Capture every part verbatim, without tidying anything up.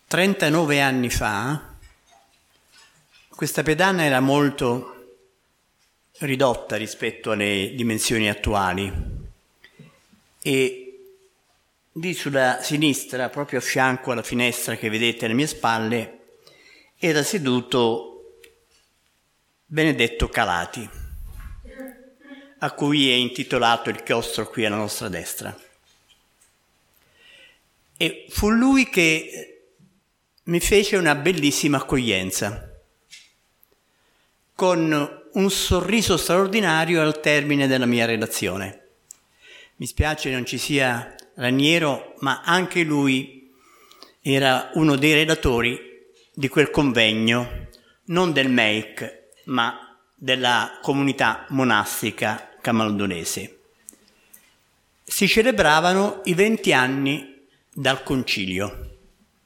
trentanove anni fa questa pedana era molto ridotta rispetto alle dimensioni attuali e lì sulla sinistra, proprio a fianco alla finestra che vedete alle mie spalle, era seduto Benedetto Calati, a cui è intitolato il chiostro qui alla nostra destra. E fu lui che mi fece una bellissima accoglienza, con un sorriso straordinario al termine della mia relazione. Mi spiace non ci sia Raniero, ma anche lui era uno dei relatori di quel convegno, non del M E I C, ma della comunità monastica camaldonese. Si celebravano i venti anni dal concilio.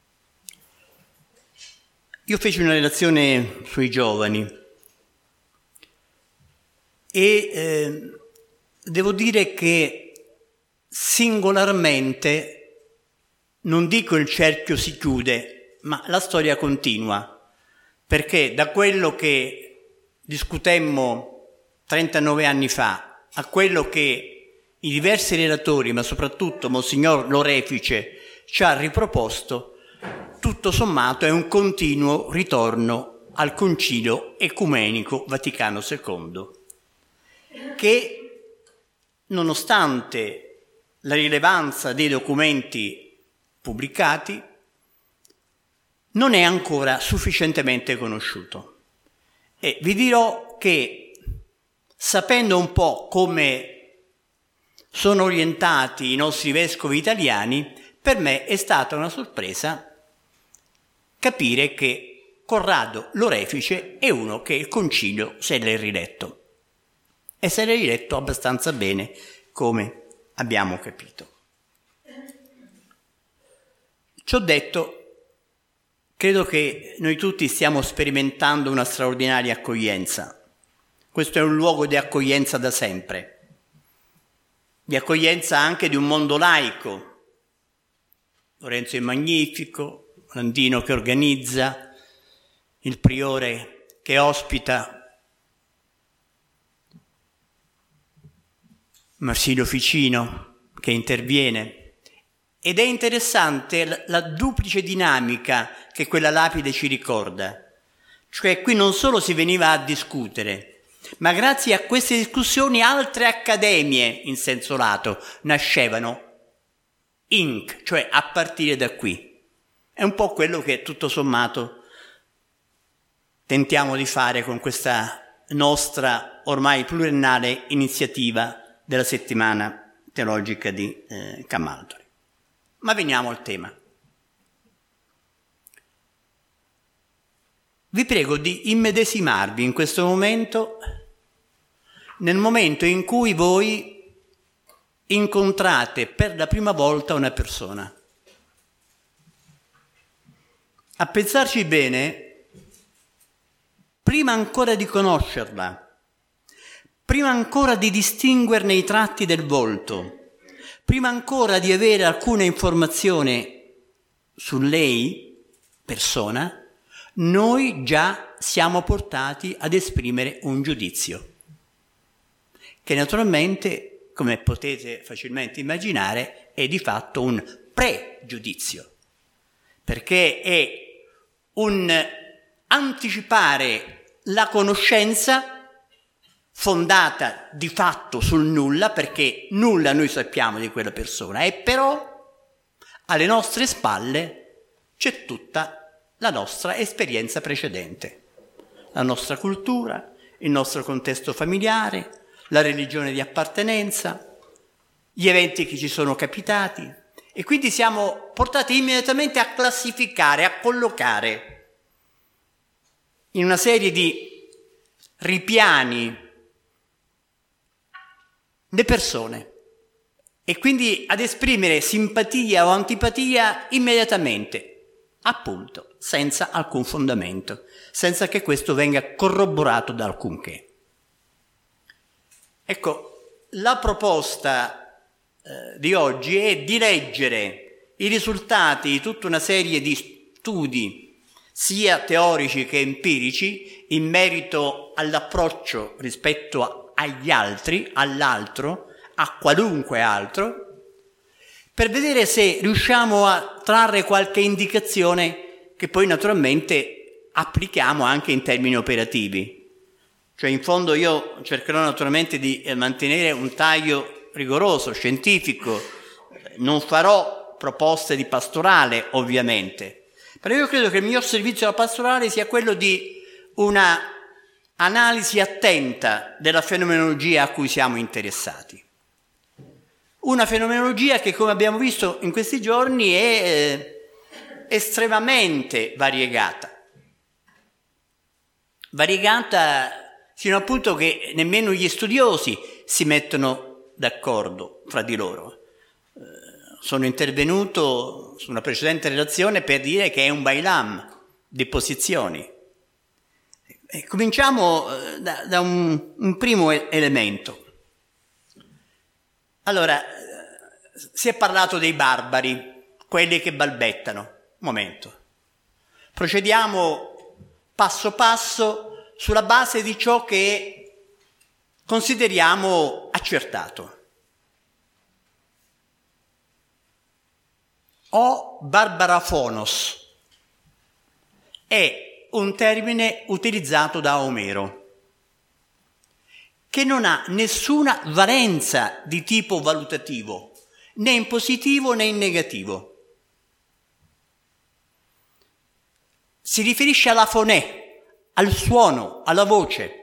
Io feci una relazione sui giovani e eh, devo dire che singolarmente, non dico il cerchio si chiude, ma la storia continua, perché da quello che discutemmo trentanove anni fa a quello che i diversi relatori, ma soprattutto Monsignor Lorefice, ci ha riproposto, tutto sommato è un continuo ritorno al Concilio Ecumenico Vaticano secondo, che nonostante la rilevanza dei documenti pubblicati non è ancora sufficientemente conosciuto. E vi dirò che, sapendo un po' come sono orientati i nostri vescovi italiani, per me è stata una sorpresa capire che Corrado Lorefice è uno che il concilio se l'è riletto. E se l'è riletto abbastanza bene, come abbiamo capito. Ciò detto, credo che noi tutti stiamo sperimentando una straordinaria accoglienza. Questo è un luogo di accoglienza da sempre, di accoglienza anche di un mondo laico. Lorenzo è magnifico, Landino che organizza, il priore che ospita, Marsilio Ficino che interviene. Ed è interessante la, la duplice dinamica che quella lapide ci ricorda. Cioè qui non solo si veniva a discutere, ma grazie a queste discussioni altre accademie in senso lato nascevano, inc, cioè a partire da qui. È un po' quello che tutto sommato tentiamo di fare con questa nostra ormai pluriennale iniziativa della settimana teologica di eh, Camaldoli. Ma veniamo al tema. Vi prego di immedesimarvi in questo momento nel momento in cui voi incontrate per la prima volta una persona. A pensarci bene, prima ancora di conoscerla, prima ancora di distinguerne i tratti del volto, prima ancora di avere alcuna informazione su lei, persona, noi già siamo portati ad esprimere un giudizio, che naturalmente, come potete facilmente immaginare, è di fatto un pregiudizio, perché è un anticipare la conoscenza fondata di fatto sul nulla, perché nulla noi sappiamo di quella persona, e però alle nostre spalle c'è tutta la nostra esperienza precedente, la nostra cultura, il nostro contesto familiare, la religione di appartenenza, gli eventi che ci sono capitati, e quindi siamo portati immediatamente a classificare, a collocare in una serie di ripiani le persone e quindi ad esprimere simpatia o antipatia immediatamente, appunto, senza alcun fondamento, senza che questo venga corroborato da alcunché. Ecco, la proposta eh, di oggi è di leggere i risultati di tutta una serie di studi sia teorici che empirici in merito all'approccio rispetto a, agli altri, all'altro, a qualunque altro, per vedere se riusciamo a trarre qualche indicazione che poi naturalmente applichiamo anche in termini operativi. Cioè in fondo io cercherò naturalmente di mantenere un taglio rigoroso, scientifico, non farò proposte di pastorale ovviamente, però io credo che il miglior servizio alla pastorale sia quello di una analisi attenta della fenomenologia a cui siamo interessati. Una fenomenologia che, come abbiamo visto in questi giorni, è eh, estremamente variegata. Variegata sino al punto che nemmeno gli studiosi si mettono d'accordo fra di loro. Eh, sono intervenuto su una precedente relazione per dire che è un bailam di posizioni. E cominciamo da, da un, un primo elemento. Allora, si è parlato dei barbari, quelli che balbettano. Un momento. Procediamo passo passo sulla base di ciò che consideriamo accertato. O barbarafonos è un termine utilizzato da Omero, che non ha nessuna valenza di tipo valutativo, né in positivo né in negativo. Si riferisce alla fonè, al suono, alla voce.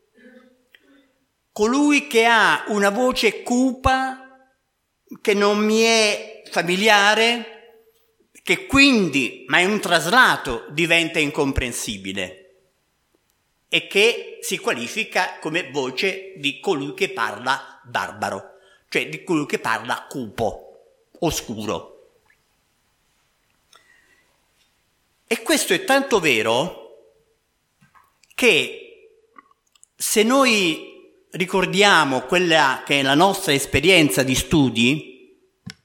Colui che ha una voce cupa, che non mi è familiare, che quindi, ma in un traslato, diventa incomprensibile e che si qualifica come voce di colui che parla barbaro, cioè di colui che parla cupo, oscuro. E questo è tanto vero che se noi ricordiamo quella che è la nostra esperienza di studi,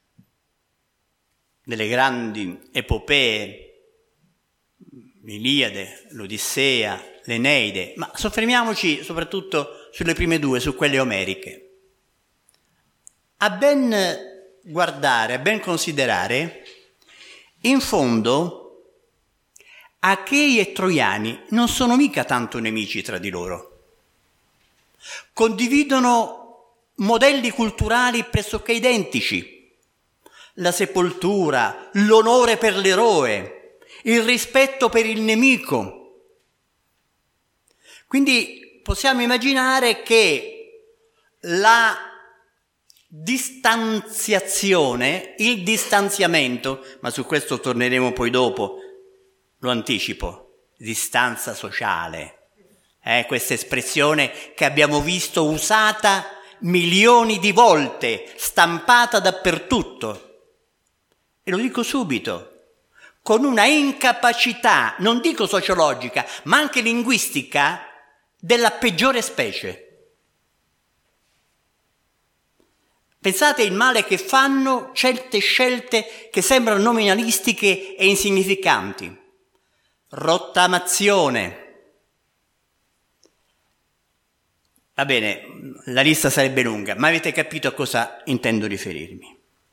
delle grandi epopee, l'Iliade, l'Odissea, l'Eneide, ma soffermiamoci soprattutto sulle prime due, su quelle omeriche. A ben guardare, a ben considerare, in fondo Achei e Troiani non sono mica tanto nemici tra di loro. Condividono modelli culturali pressoché identici. La sepoltura, l'onore per l'eroe, il rispetto per il nemico. Quindi possiamo immaginare che la distanziazione, il distanziamento, ma su questo torneremo poi dopo, lo anticipo, distanza sociale, eh, questa espressione che abbiamo visto usata milioni di volte, stampata dappertutto. E lo dico subito, con una incapacità, non dico sociologica, ma anche linguistica, della peggiore specie. Pensate il male che fanno certe scelte che sembrano nominalistiche e insignificanti. Rottamazione. Va bene, la lista sarebbe lunga, ma avete capito a cosa intendo riferirmi.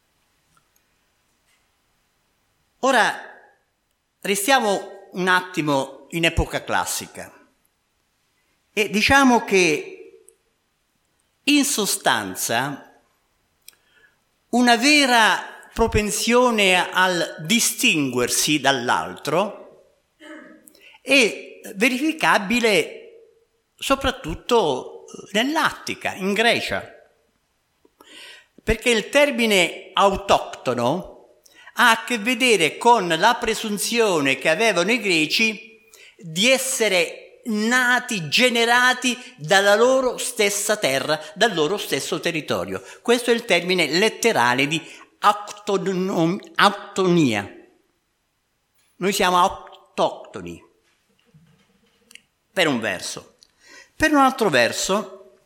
Ora restiamo un attimo in epoca classica e diciamo che in sostanza una vera propensione al distinguersi dall'altro è verificabile soprattutto nell'Attica, in Grecia, perché il termine autoctono ha a che vedere con la presunzione che avevano i greci di essere nati, generati dalla loro stessa terra, dal loro stesso territorio. Questo è il termine letterale di autonia. Noi siamo autoctoni, per un verso. Per un altro verso,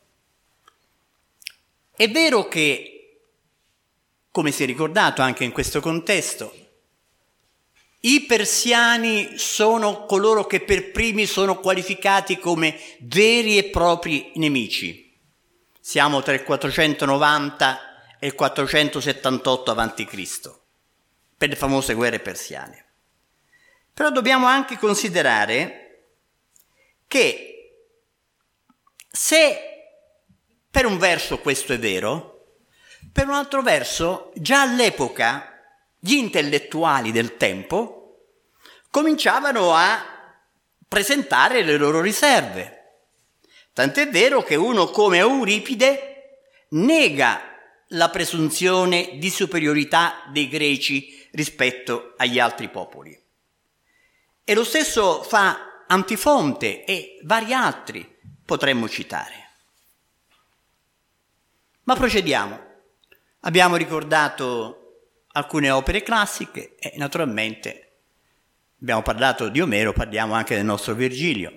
è vero che, come si è ricordato anche in questo contesto, I persiani sono coloro che per primi sono qualificati come veri e propri nemici. Siamo tra il quattrocentonovanta e il quattrocentosettantotto avanti Cristo, per le famose guerre persiane. Però dobbiamo anche considerare che se per un verso questo è vero, per un altro verso già all'epoca gli intellettuali del tempo cominciavano a presentare le loro riserve. Tant'è vero che uno come Euripide nega la presunzione di superiorità dei greci rispetto agli altri popoli. E lo stesso fa Antifonte e vari altri potremmo citare. Ma procediamo. Abbiamo ricordato alcune opere classiche e naturalmente abbiamo parlato di Omero, parliamo anche del nostro Virgilio.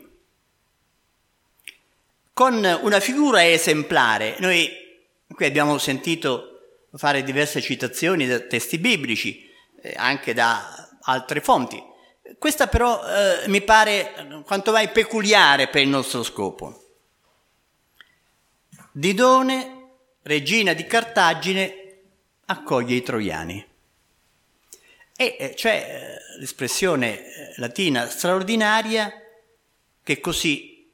Con una figura esemplare, noi qui abbiamo sentito fare diverse citazioni da testi biblici, eh, anche da altre fonti. Questa però eh, mi pare quanto mai peculiare per il nostro scopo. Didone, regina di Cartagine, accoglie i troiani. E eh, c'è eh, l'espressione eh, latina straordinaria che così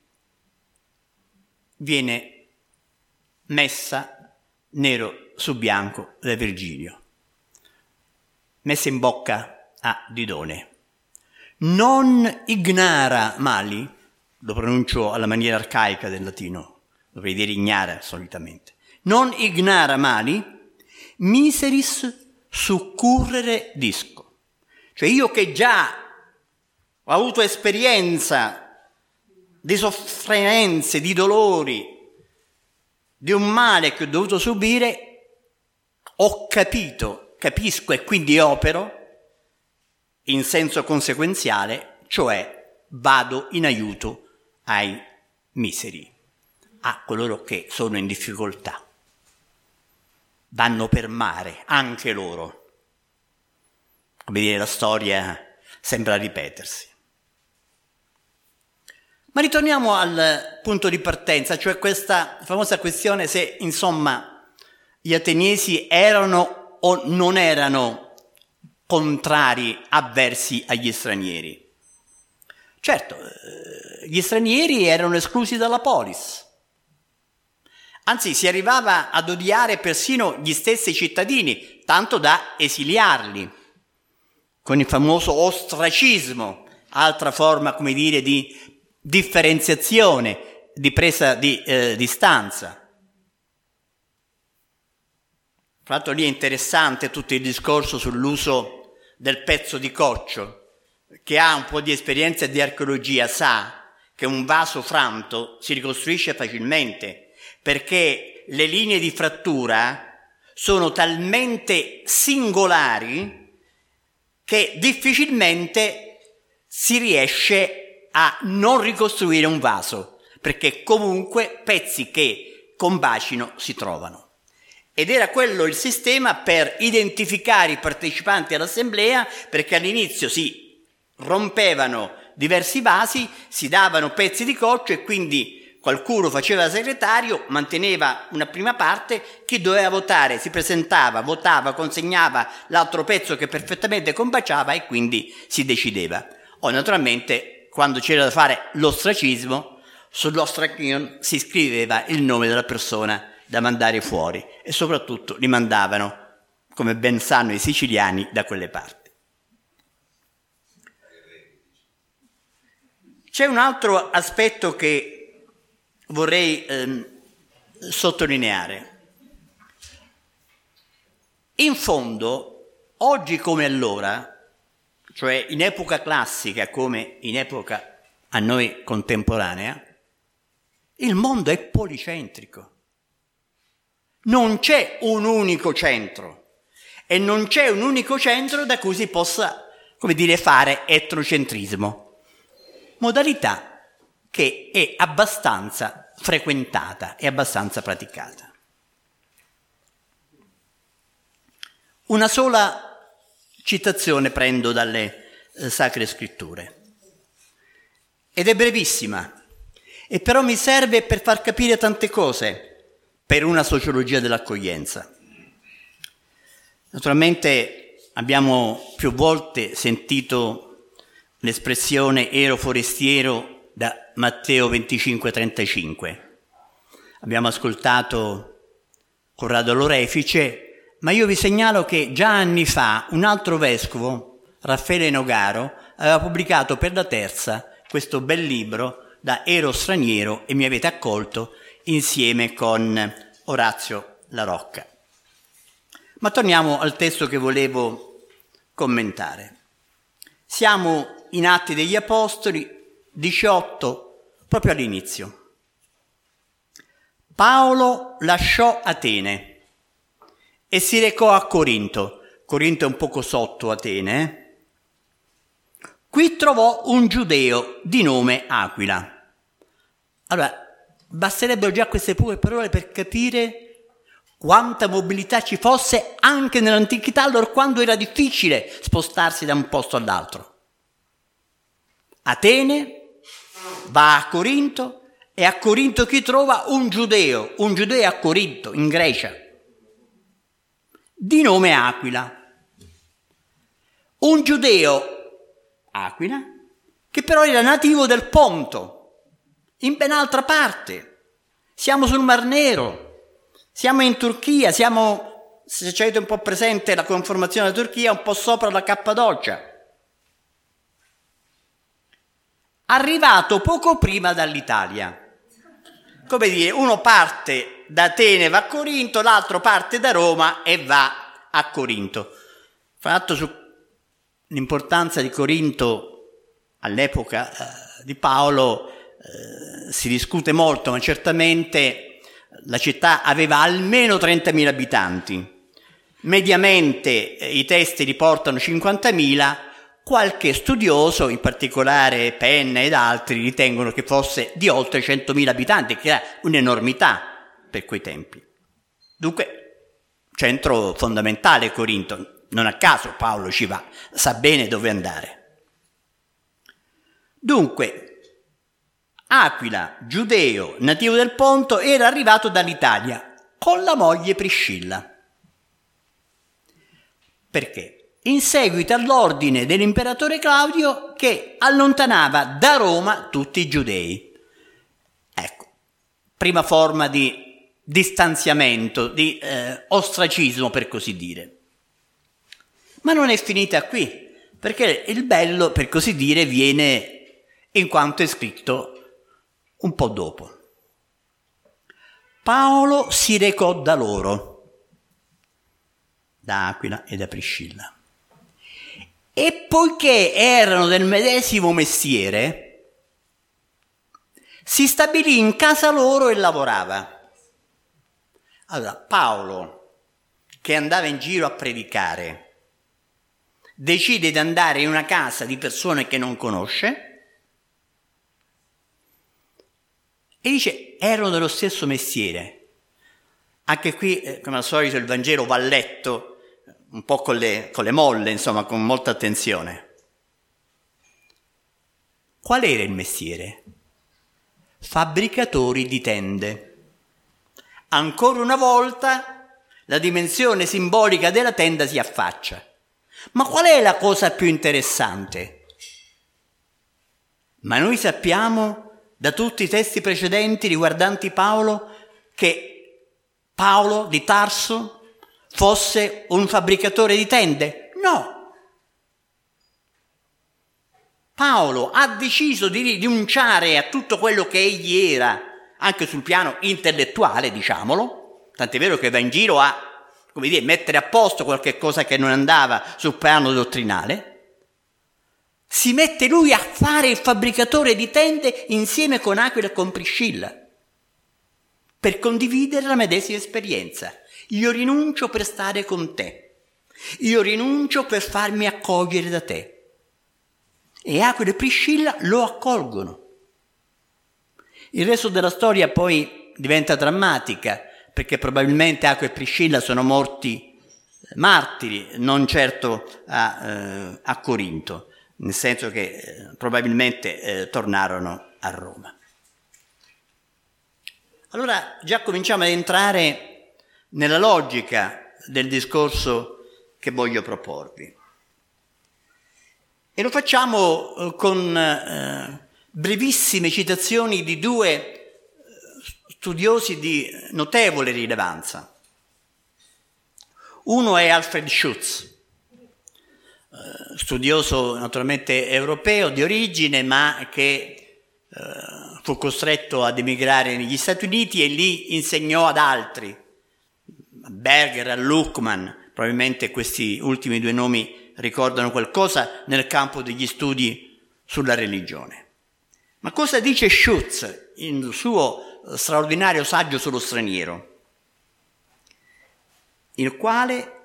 viene messa nero su bianco da Virgilio, messa in bocca a Didone. Non ignara mali, lo pronuncio alla maniera arcaica del latino, dovrei dire ignara solitamente, non ignara mali, miseris succurrere disco. Cioè io che già ho avuto esperienza di sofferenze, di dolori, di un male che ho dovuto subire, ho capito, capisco e quindi opero in senso conseguenziale, cioè vado in aiuto ai miseri, a coloro che sono in difficoltà. Vanno per mare, anche loro. Come dire, la storia sembra ripetersi. Ma ritorniamo al punto di partenza, cioè questa famosa questione se, insomma, gli ateniesi erano o non erano contrari, avversi agli stranieri. Certo, gli stranieri erano esclusi dalla polis. Anzi, si arrivava ad odiare persino gli stessi cittadini, tanto da esiliarli, con il famoso ostracismo, altra forma, come dire, di differenziazione, di presa di eh, distanza. Tra l'altro lì è interessante tutto il discorso sull'uso del pezzo di coccio. Chi ha un po' di esperienza di archeologia sa che un vaso franto si ricostruisce facilmente, perché le linee di frattura sono talmente singolari che difficilmente si riesce a non ricostruire un vaso, perché comunque pezzi che combacino si trovano. Ed era quello il sistema per identificare i partecipanti all'assemblea, perché all'inizio si rompevano diversi vasi, si davano pezzi di coccio e quindi qualcuno faceva da segretario, manteneva una prima parte, chi doveva votare si presentava, votava, consegnava l'altro pezzo che perfettamente combaciava e quindi si decideva. O naturalmente, quando c'era da fare l'ostracismo, sull'ostrachion si scriveva il nome della persona da mandare fuori e soprattutto li mandavano, come ben sanno i siciliani, da quelle parti. C'è un altro aspetto che vorrei ehm, sottolineare. In fondo, oggi come allora, cioè in epoca classica come in epoca a noi contemporanea, il mondo è policentrico. Non c'è un unico centro e non c'è un unico centro da cui si possa, come dire, fare etnocentrismo. Modalità che è abbastanza frequentata e abbastanza praticata. Una sola citazione prendo dalle eh, Sacre Scritture. Ed è brevissima, e però mi serve per far capire tante cose per una sociologia dell'accoglienza. Naturalmente abbiamo più volte sentito l'espressione ero forestiero da Matteo venticinque trentacinque. Abbiamo ascoltato Corrado l'Orefice, ma io vi segnalo che già anni fa un altro vescovo, Raffaele Nogaro, aveva pubblicato per la Terza questo bel libro da Ero straniero e mi avete accolto, insieme con Orazio La Rocca. Ma torniamo al testo che volevo commentare. Siamo in Atti degli Apostoli diciotto, proprio all'inizio. Paolo lasciò Atene e si recò a Corinto. Corinto è un poco sotto Atene, eh? Qui trovò un giudeo di nome Aquila. Allora, basterebbero già queste poche parole per capire quanta mobilità ci fosse anche nell'antichità, allora quando era difficile spostarsi da un posto all'altro. Atene va a Corinto e a Corinto chi trova? Un giudeo, un giudeo a Corinto, in Grecia, di nome Aquila. Un giudeo Aquila, che però era nativo del Ponto, in ben altra parte. Siamo sul Mar Nero, siamo in Turchia, siamo, se ci avete un po' presente la conformazione della Turchia, un po' sopra la Cappadocia. Arrivato poco prima dall'Italia. Come dire, uno parte da Atene, va a Corinto, l'altro parte da Roma e va a Corinto. Fra l'altro su l'importanza di Corinto all'epoca eh, di Paolo eh, si discute molto, ma certamente la città aveva almeno trentamila abitanti. Mediamente eh, i testi riportano cinquantamila, qualche studioso, in particolare Penna ed altri, ritengono che fosse di oltre centomila abitanti, che era un'enormità per quei tempi. Dunque, centro fondamentale Corinto. Non a caso Paolo ci va, sa bene dove andare. Dunque, Aquila, giudeo, nativo del Ponto, era arrivato dall'Italia con la moglie Priscilla. Perché? In seguito all'ordine dell'imperatore Claudio che allontanava da Roma tutti i giudei. Ecco, prima forma di distanziamento, di eh, ostracismo per così dire. Ma non è finita qui, perché il bello, per così dire, viene in quanto è scritto un po' dopo. Paolo si recò da loro, da Aquila e da Priscilla, e poiché erano del medesimo mestiere, si stabilì in casa loro e lavorava. Allora, Paolo, che andava in giro a predicare, decide di andare in una casa di persone che non conosce e dice erano dello stesso mestiere. Anche qui, eh, come al solito, il Vangelo va letto un po' con le, con le molle, insomma, con molta attenzione. Qual era il mestiere? Fabbricatori di tende. Ancora una volta la dimensione simbolica della tenda si affaccia. Ma qual è la cosa più interessante? Ma noi sappiamo da tutti i testi precedenti riguardanti Paolo che Paolo di Tarso fosse un fabbricatore di tende? No. Paolo ha deciso di rinunciare a tutto quello che egli era, anche sul piano intellettuale, diciamolo, tant'è vero che va in giro a come dire, mettere a posto qualche cosa che non andava sul piano dottrinale, si mette lui a fare il fabbricatore di tende insieme con Aquila e con Priscilla, per condividere la medesima esperienza. Io rinuncio per stare con te, io rinuncio per farmi accogliere da te. E Aquila e Priscilla lo accolgono. Il resto della storia poi diventa drammatica, perché probabilmente Aquila e Priscilla sono morti martiri, non certo a, eh, a Corinto. nel senso che eh, probabilmente eh, tornarono a Roma. Allora già cominciamo ad entrare nella logica del discorso che voglio proporvi. E lo facciamo eh, con eh, brevissime citazioni di due studiosi di notevole rilevanza. Uno è Alfred Schutz, studioso naturalmente europeo di origine, ma che eh, fu costretto ad emigrare negli Stati Uniti e lì insegnò ad altri, a Berger, a Luckmann. Probabilmente questi ultimi due nomi ricordano qualcosa nel campo degli studi sulla religione. Ma cosa dice Schutz nel suo straordinario saggio sullo straniero, il quale,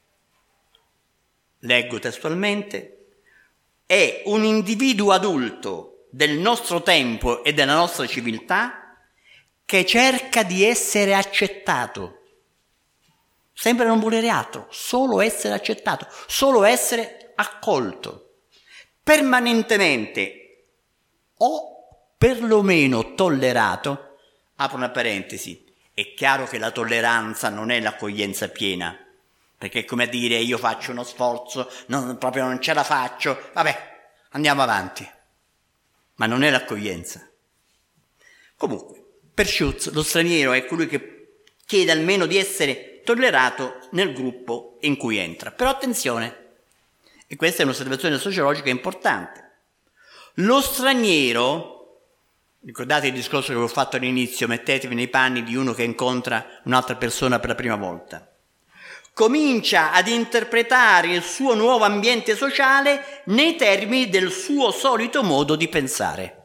leggo testualmente, è un individuo adulto del nostro tempo e della nostra civiltà che cerca di essere accettato. Sembra non volere altro, solo essere accettato, solo essere accolto, permanentemente o perlomeno tollerato. Apro una parentesi, è chiaro che la tolleranza non è l'accoglienza piena, perché è come a dire io faccio uno sforzo, non, proprio non ce la faccio, vabbè, andiamo avanti, ma non è l'accoglienza. Comunque, per Schutz lo straniero è colui che chiede almeno di essere tollerato nel gruppo in cui entra. Però attenzione, e questa è un'osservazione sociologica importante, lo straniero, ricordate il discorso che vi ho fatto all'inizio, mettetevi nei panni di uno che incontra un'altra persona per la prima volta, comincia ad interpretare il suo nuovo ambiente sociale nei termini del suo solito modo di pensare.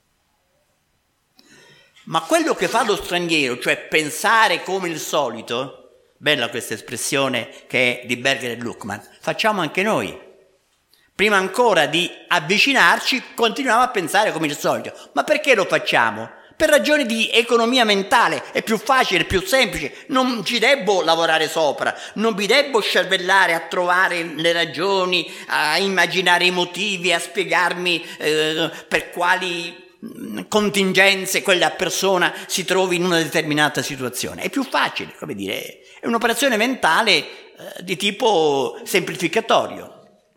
Ma quello che fa lo straniero, cioè pensare come il solito, bella questa espressione che è di Berger e Luckmann, facciamo anche noi. Prima ancora di avvicinarci, continuiamo a pensare come il solito. Ma perché lo facciamo? Per ragioni di economia mentale, è più facile, è più semplice, non ci debbo lavorare sopra, non mi debbo scervellare a trovare le ragioni, a immaginare i motivi, a spiegarmi eh, per quali contingenze quella persona si trovi in una determinata situazione. È più facile, come dire, è un'operazione mentale eh, di tipo semplificatorio.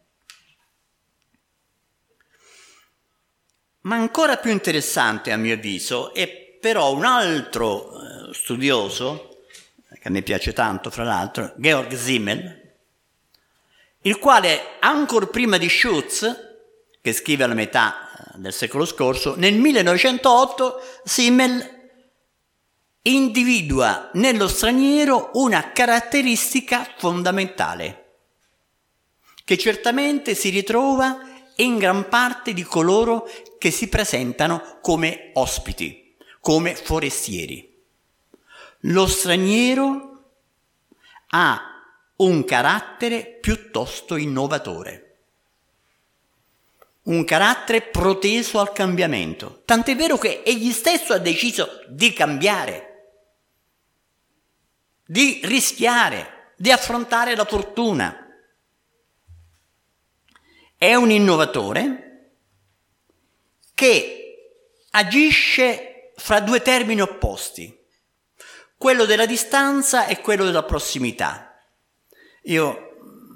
Ma ancora più interessante, a mio avviso, è però un altro eh, studioso, che a me piace tanto fra l'altro, Georg Simmel, il quale, ancor prima di Schutz, che scrive alla metà del secolo scorso, nel millenovecentootto Simmel individua nello straniero una caratteristica fondamentale, che certamente si ritrova in gran parte di coloro che si presentano come ospiti, come forestieri. Lo straniero ha un carattere piuttosto innovatore, un carattere proteso al cambiamento, tant'è vero che egli stesso ha deciso di cambiare, di rischiare, di affrontare la fortuna. È un innovatore che agisce fra due termini opposti, quello della distanza e quello della prossimità. Io,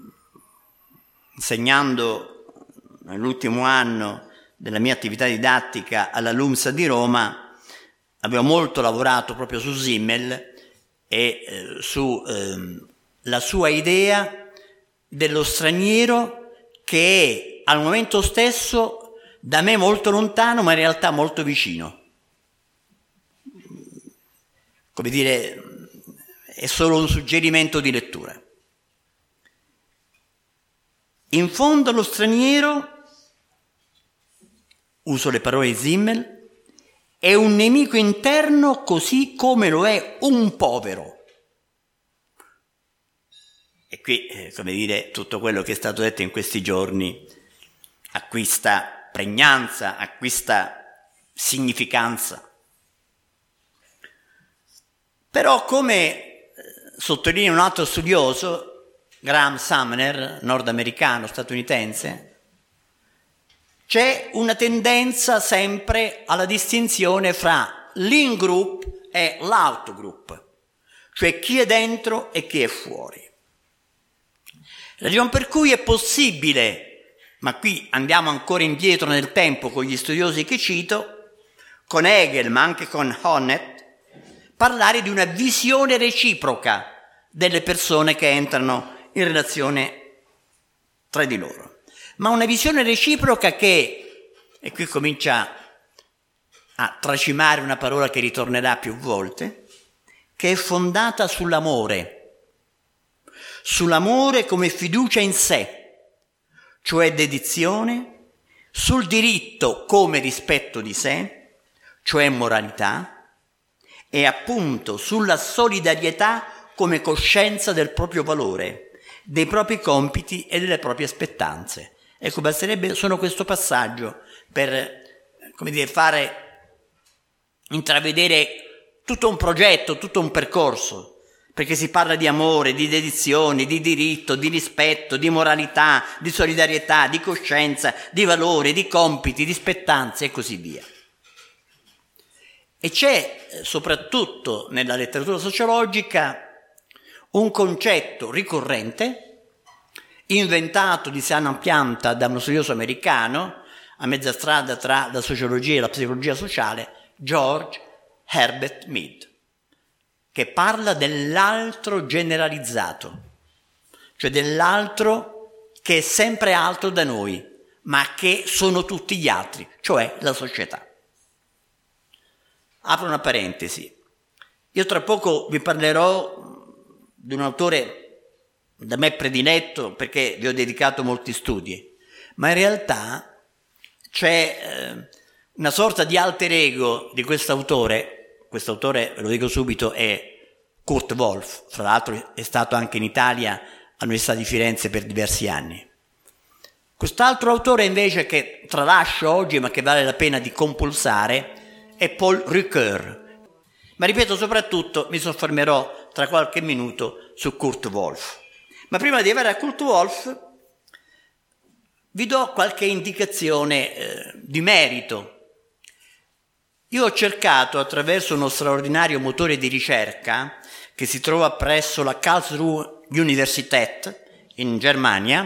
insegnando nell'ultimo anno della mia attività didattica alla LUMSA di Roma, avevo molto lavorato proprio su Simmel e eh, su eh, la sua idea dello straniero che è al momento stesso da me molto lontano, ma in realtà molto vicino. Come dire, è solo un suggerimento di lettura. In fondo lo straniero, uso le parole di Simmel, è un nemico interno così come lo è un povero. E qui, eh, come dire, tutto quello che è stato detto in questi giorni acquista pregnanza, acquista significanza. Però, come eh, sottolinea un altro studioso, Graham Sumner, nordamericano, statunitense, c'è una tendenza sempre alla distinzione fra l'in-group e l'out-group, cioè chi è dentro e chi è fuori. Ragione per cui è possibile, ma qui andiamo ancora indietro nel tempo con gli studiosi che cito, con Hegel ma anche con Honneth, parlare di una visione reciproca delle persone che entrano in relazione tra di loro. Ma una visione reciproca che, e qui comincia a tracimare una parola che ritornerà più volte, che è fondata sull'amore, sull'amore come fiducia in sé, cioè dedizione, sul diritto come rispetto di sé, cioè moralità, e appunto sulla solidarietà come coscienza del proprio valore, dei propri compiti e delle proprie aspettanze. Ecco, basterebbe solo questo passaggio per, come dire, fare intravedere tutto un progetto, tutto un percorso, perché si parla di amore, di dedizione, di diritto, di rispetto, di moralità, di solidarietà, di coscienza, di valore, di compiti, di spettanze e così via. E c'è soprattutto nella letteratura sociologica un concetto ricorrente, inventato di sana pianta da uno studioso americano, a mezza strada tra la sociologia e la psicologia sociale, George Herbert Mead, che parla dell'altro generalizzato, cioè dell'altro che è sempre altro da noi, ma che sono tutti gli altri, cioè la società. Apro una parentesi. Io tra poco vi parlerò di un autore da me prediletto perché vi ho dedicato molti studi, ma in realtà c'è eh, una sorta di alter ego di quest'autore. Quest'autore, ve lo dico subito, è Kurt Wolff, fra l'altro è stato anche in Italia all'Università di Firenze per diversi anni. Quest'altro autore invece che tralascio oggi ma che vale la pena di compulsare è Paul Ricoeur. Ma ripeto, soprattutto mi soffermerò tra qualche minuto su Kurt Wolff. Ma prima di arrivare a Kurt Wolff vi do qualche indicazione eh, di merito. Io ho cercato, attraverso uno straordinario motore di ricerca che si trova presso la Karlsruhe Universität in Germania,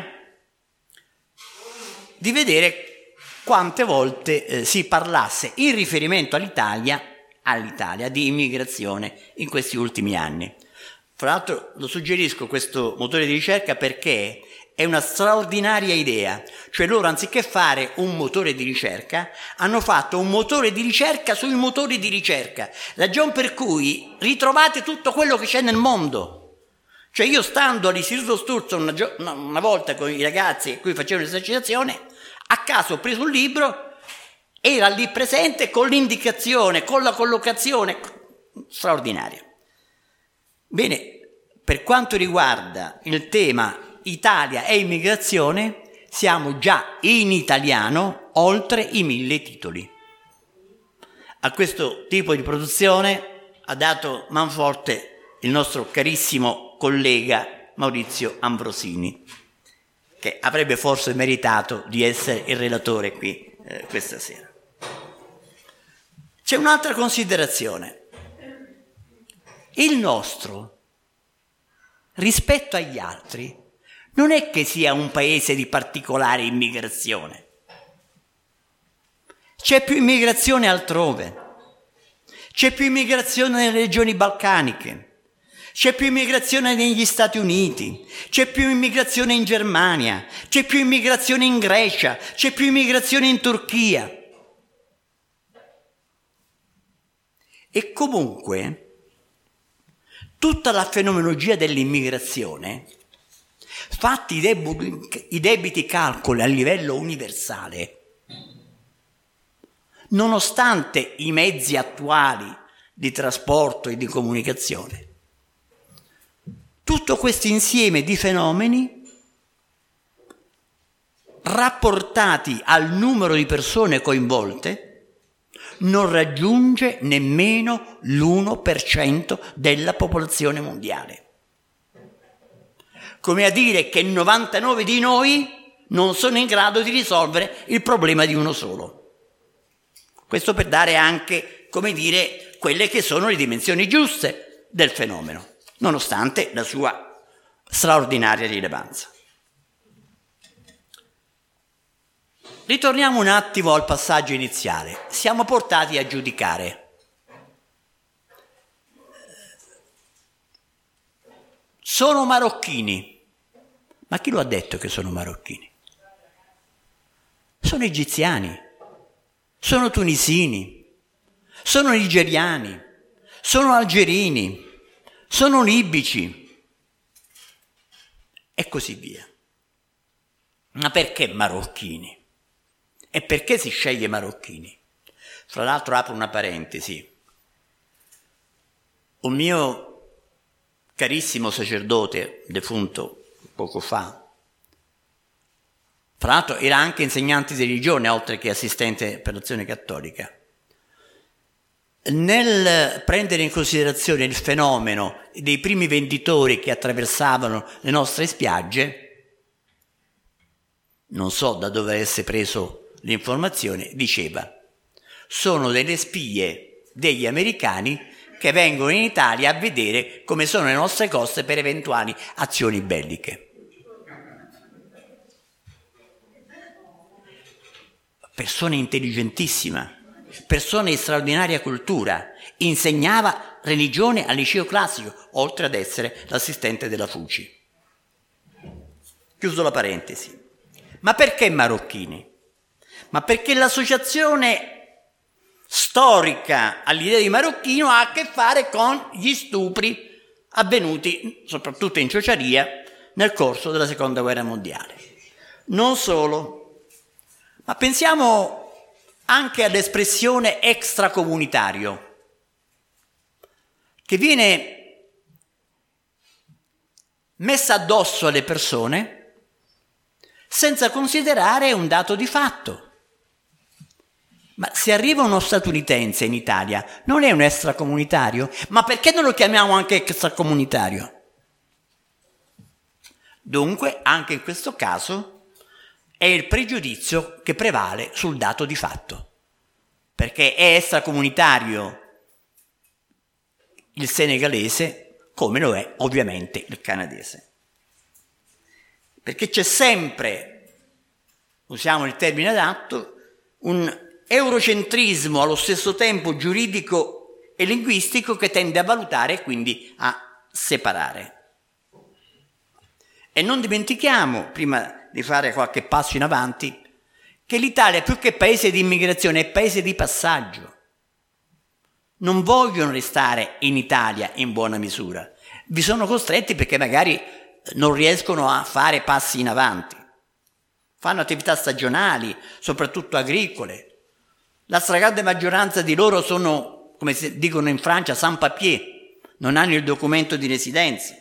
di vedere quante volte eh, si parlasse in riferimento all'Italia, all'Italia di immigrazione in questi ultimi anni. Fra l'altro lo suggerisco questo motore di ricerca perché è una straordinaria idea, cioè loro anziché fare un motore di ricerca hanno fatto un motore di ricerca sui motori di ricerca, ragion per cui ritrovate tutto quello che c'è nel mondo. Cioè io stando all'Istituto Sturzo una, gio- una volta con i ragazzi a cui facevo l'esercitazione, a caso ho preso un libro, era lì presente con l'indicazione, con la collocazione, straordinaria. Bene, per quanto riguarda il tema Italia e immigrazione, siamo già in italiano oltre i mille titoli. A questo tipo di produzione ha dato manforte il nostro carissimo collega Maurizio Ambrosini, che avrebbe forse meritato di essere il relatore qui eh, questa sera. C'è un'altra considerazione. Il nostro, rispetto agli altri, non è che sia un paese di particolare immigrazione. C'è più immigrazione altrove, c'è più immigrazione nelle regioni balcaniche, c'è più immigrazione negli Stati Uniti, c'è più immigrazione in Germania, c'è più immigrazione in Grecia, c'è più immigrazione in Turchia. E comunque tutta la fenomenologia dell'immigrazione, fatti i debiti, i debiti calcoli a livello universale, nonostante i mezzi attuali di trasporto e di comunicazione, tutto questo insieme di fenomeni rapportati al numero di persone coinvolte non raggiunge nemmeno l'uno per cento della popolazione mondiale. Come a dire che novantanove di noi non sono in grado di risolvere il problema di uno solo. Questo per dare anche, come dire, quelle che sono le dimensioni giuste del fenomeno, nonostante la sua straordinaria rilevanza. Ritorniamo un attimo al passaggio iniziale. Siamo portati a giudicare. Sono marocchini. Ma chi lo ha detto che sono marocchini? Sono egiziani, sono tunisini, sono nigeriani, sono algerini, sono libici e così via. Ma perché marocchini? E perché si sceglie marocchini? Fra l'altro apro una parentesi. Un mio carissimo sacerdote defunto poco fa, fra l'altro era anche insegnante di religione oltre che assistente per l'azione cattolica, nel prendere in considerazione il fenomeno dei primi venditori che attraversavano le nostre spiagge, non so da dove avesse preso l'informazione, diceva: sono delle spie degli americani che vengono in Italia a vedere come sono le nostre coste per eventuali azioni belliche. Persona intelligentissima, persona di straordinaria cultura, insegnava religione al liceo classico, oltre ad essere l'assistente della Fuci. Chiuso la parentesi. Ma perché marocchini? Ma perché l'associazione storica all'idea di marocchino ha a che fare con gli stupri avvenuti soprattutto in Ciociaria nel corso della seconda guerra mondiale. Non solo, ma pensiamo anche all'espressione extracomunitario, che viene messa addosso alle persone senza considerare un dato di fatto. Ma se arriva uno statunitense in Italia, non è un extracomunitario? Ma perché non lo chiamiamo anche extracomunitario? Dunque, anche in questo caso, è il pregiudizio che prevale sul dato di fatto, perché è extracomunitario il senegalese come lo è ovviamente il canadese. Perché c'è sempre, usiamo il termine adatto, un eurocentrismo allo stesso tempo giuridico e linguistico che tende a valutare e quindi a separare. E non dimentichiamo, prima di fare qualche passo in avanti, che l'Italia più che paese di immigrazione è paese di passaggio. Non vogliono restare in Italia in buona misura, vi sono costretti perché magari non riescono a fare passi in avanti, fanno attività stagionali, soprattutto agricole. La stragrande maggioranza di loro sono, come si dicono in Francia, sans papier, non hanno il documento di residenza.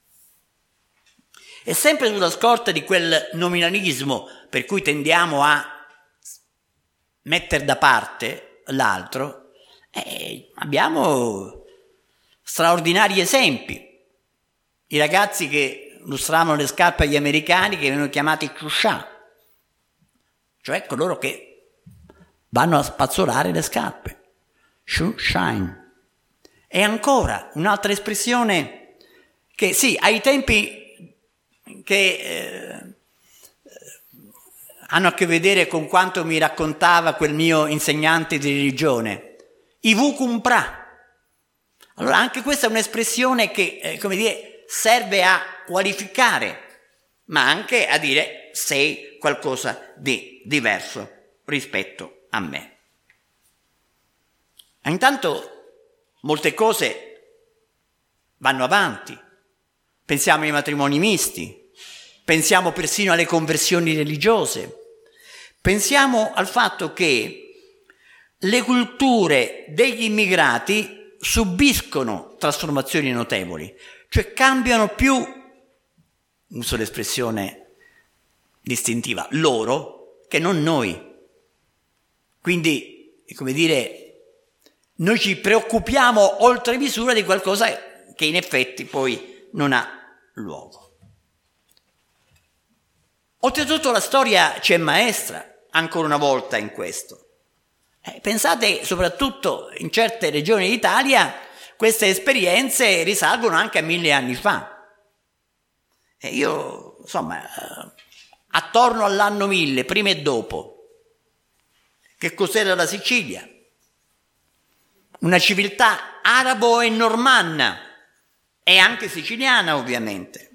E sempre sulla scorta di quel nominalismo per cui tendiamo a mettere da parte l'altro, eh, abbiamo straordinari esempi. I ragazzi che lustravano le scarpe agli americani, che venivano chiamati chouchard, cioè coloro che vanno a spazzolare le scarpe. Shoe shine. E ancora un'altra espressione che sì, ai tempi che eh, hanno a che vedere con quanto mi raccontava quel mio insegnante di religione, ivu cumpra. Allora anche questa è un'espressione che, eh, come dire, serve a qualificare, ma anche a dire sei qualcosa di diverso rispetto a me. E intanto molte cose vanno avanti. Pensiamo ai matrimoni misti, pensiamo persino alle conversioni religiose, pensiamo al fatto che le culture degli immigrati subiscono trasformazioni notevoli, cioè cambiano più, uso l'espressione distintiva, loro che non noi. Quindi, come dire, noi ci preoccupiamo oltre misura di qualcosa che in effetti poi non ha luogo. Oltretutto la storia ci è maestra, ancora una volta, in questo. Eh, pensate, soprattutto in certe regioni d'Italia, queste esperienze risalgono anche a mille anni fa. E io, insomma, eh, attorno all'anno mille, prima e dopo, che cos'era la Sicilia? Una civiltà arabo e normanna, e anche siciliana ovviamente.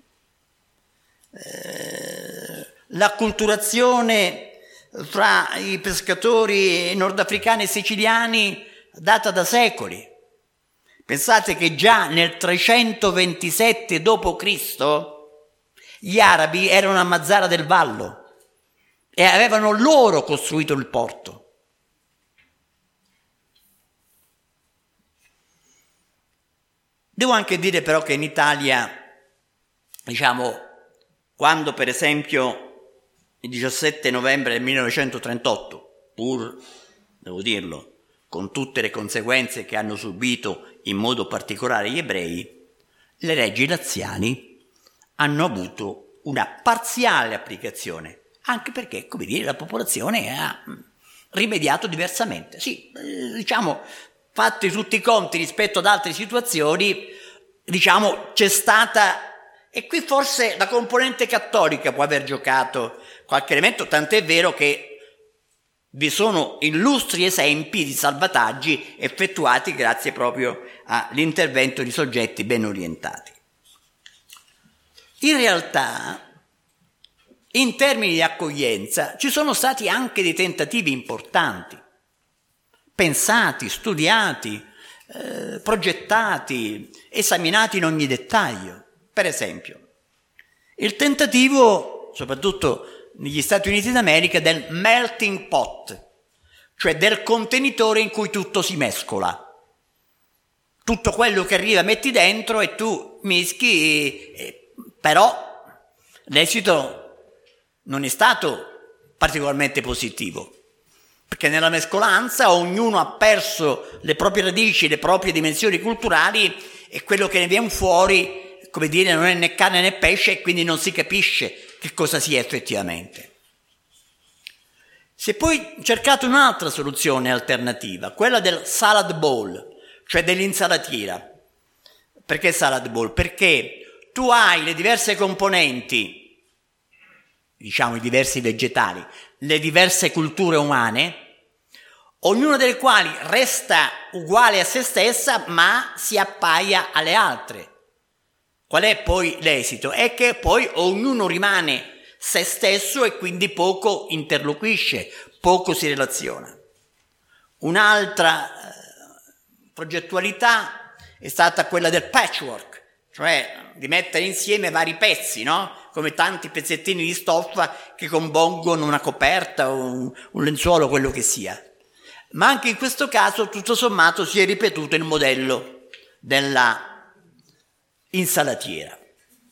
Eh, l'acculturazione fra i pescatori nordafricani e siciliani data da secoli. Pensate che già nel trecentoventisette dopo Cristo gli arabi erano a Mazara del Vallo e avevano loro costruito il porto. Devo anche dire però che in Italia, diciamo, quando per esempio il diciassette novembre del millenovecentotrentotto, pur, devo dirlo, con tutte le conseguenze che hanno subito in modo particolare gli ebrei, le leggi razziali hanno avuto una parziale applicazione, anche perché, come dire, la popolazione ha rimediato diversamente. Sì, diciamo, fatti tutti i conti rispetto ad altre situazioni, diciamo, c'è stata, e qui forse la componente cattolica può aver giocato qualche elemento, tant'è vero che vi sono illustri esempi di salvataggi effettuati grazie proprio all'intervento di soggetti ben orientati. In realtà, in termini di accoglienza, ci sono stati anche dei tentativi importanti, pensati, studiati, eh, progettati, esaminati in ogni dettaglio. Per esempio, il tentativo, soprattutto negli Stati Uniti d'America, del melting pot, cioè del contenitore in cui tutto si mescola. Tutto quello che arriva metti dentro e tu mischi, e, però l'esito non è stato particolarmente positivo, perché nella mescolanza ognuno ha perso le proprie radici, le proprie dimensioni culturali, e quello che ne viene fuori, come dire, non è né carne né pesce, e quindi non si capisce che cosa sia effettivamente. Si è poi cercato un'altra soluzione alternativa, quella del salad bowl, cioè dell'insalatiera. Perché salad bowl? Perché tu hai le diverse componenti, diciamo i diversi vegetali, le diverse culture umane, ognuna delle quali resta uguale a se stessa ma si appaia alle altre. Qual è poi l'esito? È che poi ognuno rimane se stesso e quindi poco interloquisce, poco si relaziona. Un'altra eh, progettualità è stata quella del patchwork, cioè di mettere insieme vari pezzi, no? Come tanti pezzettini di stoffa che compongono una coperta o un, un lenzuolo, quello che sia. Ma anche in questo caso, tutto sommato, si è ripetuto il modello della insalatiera.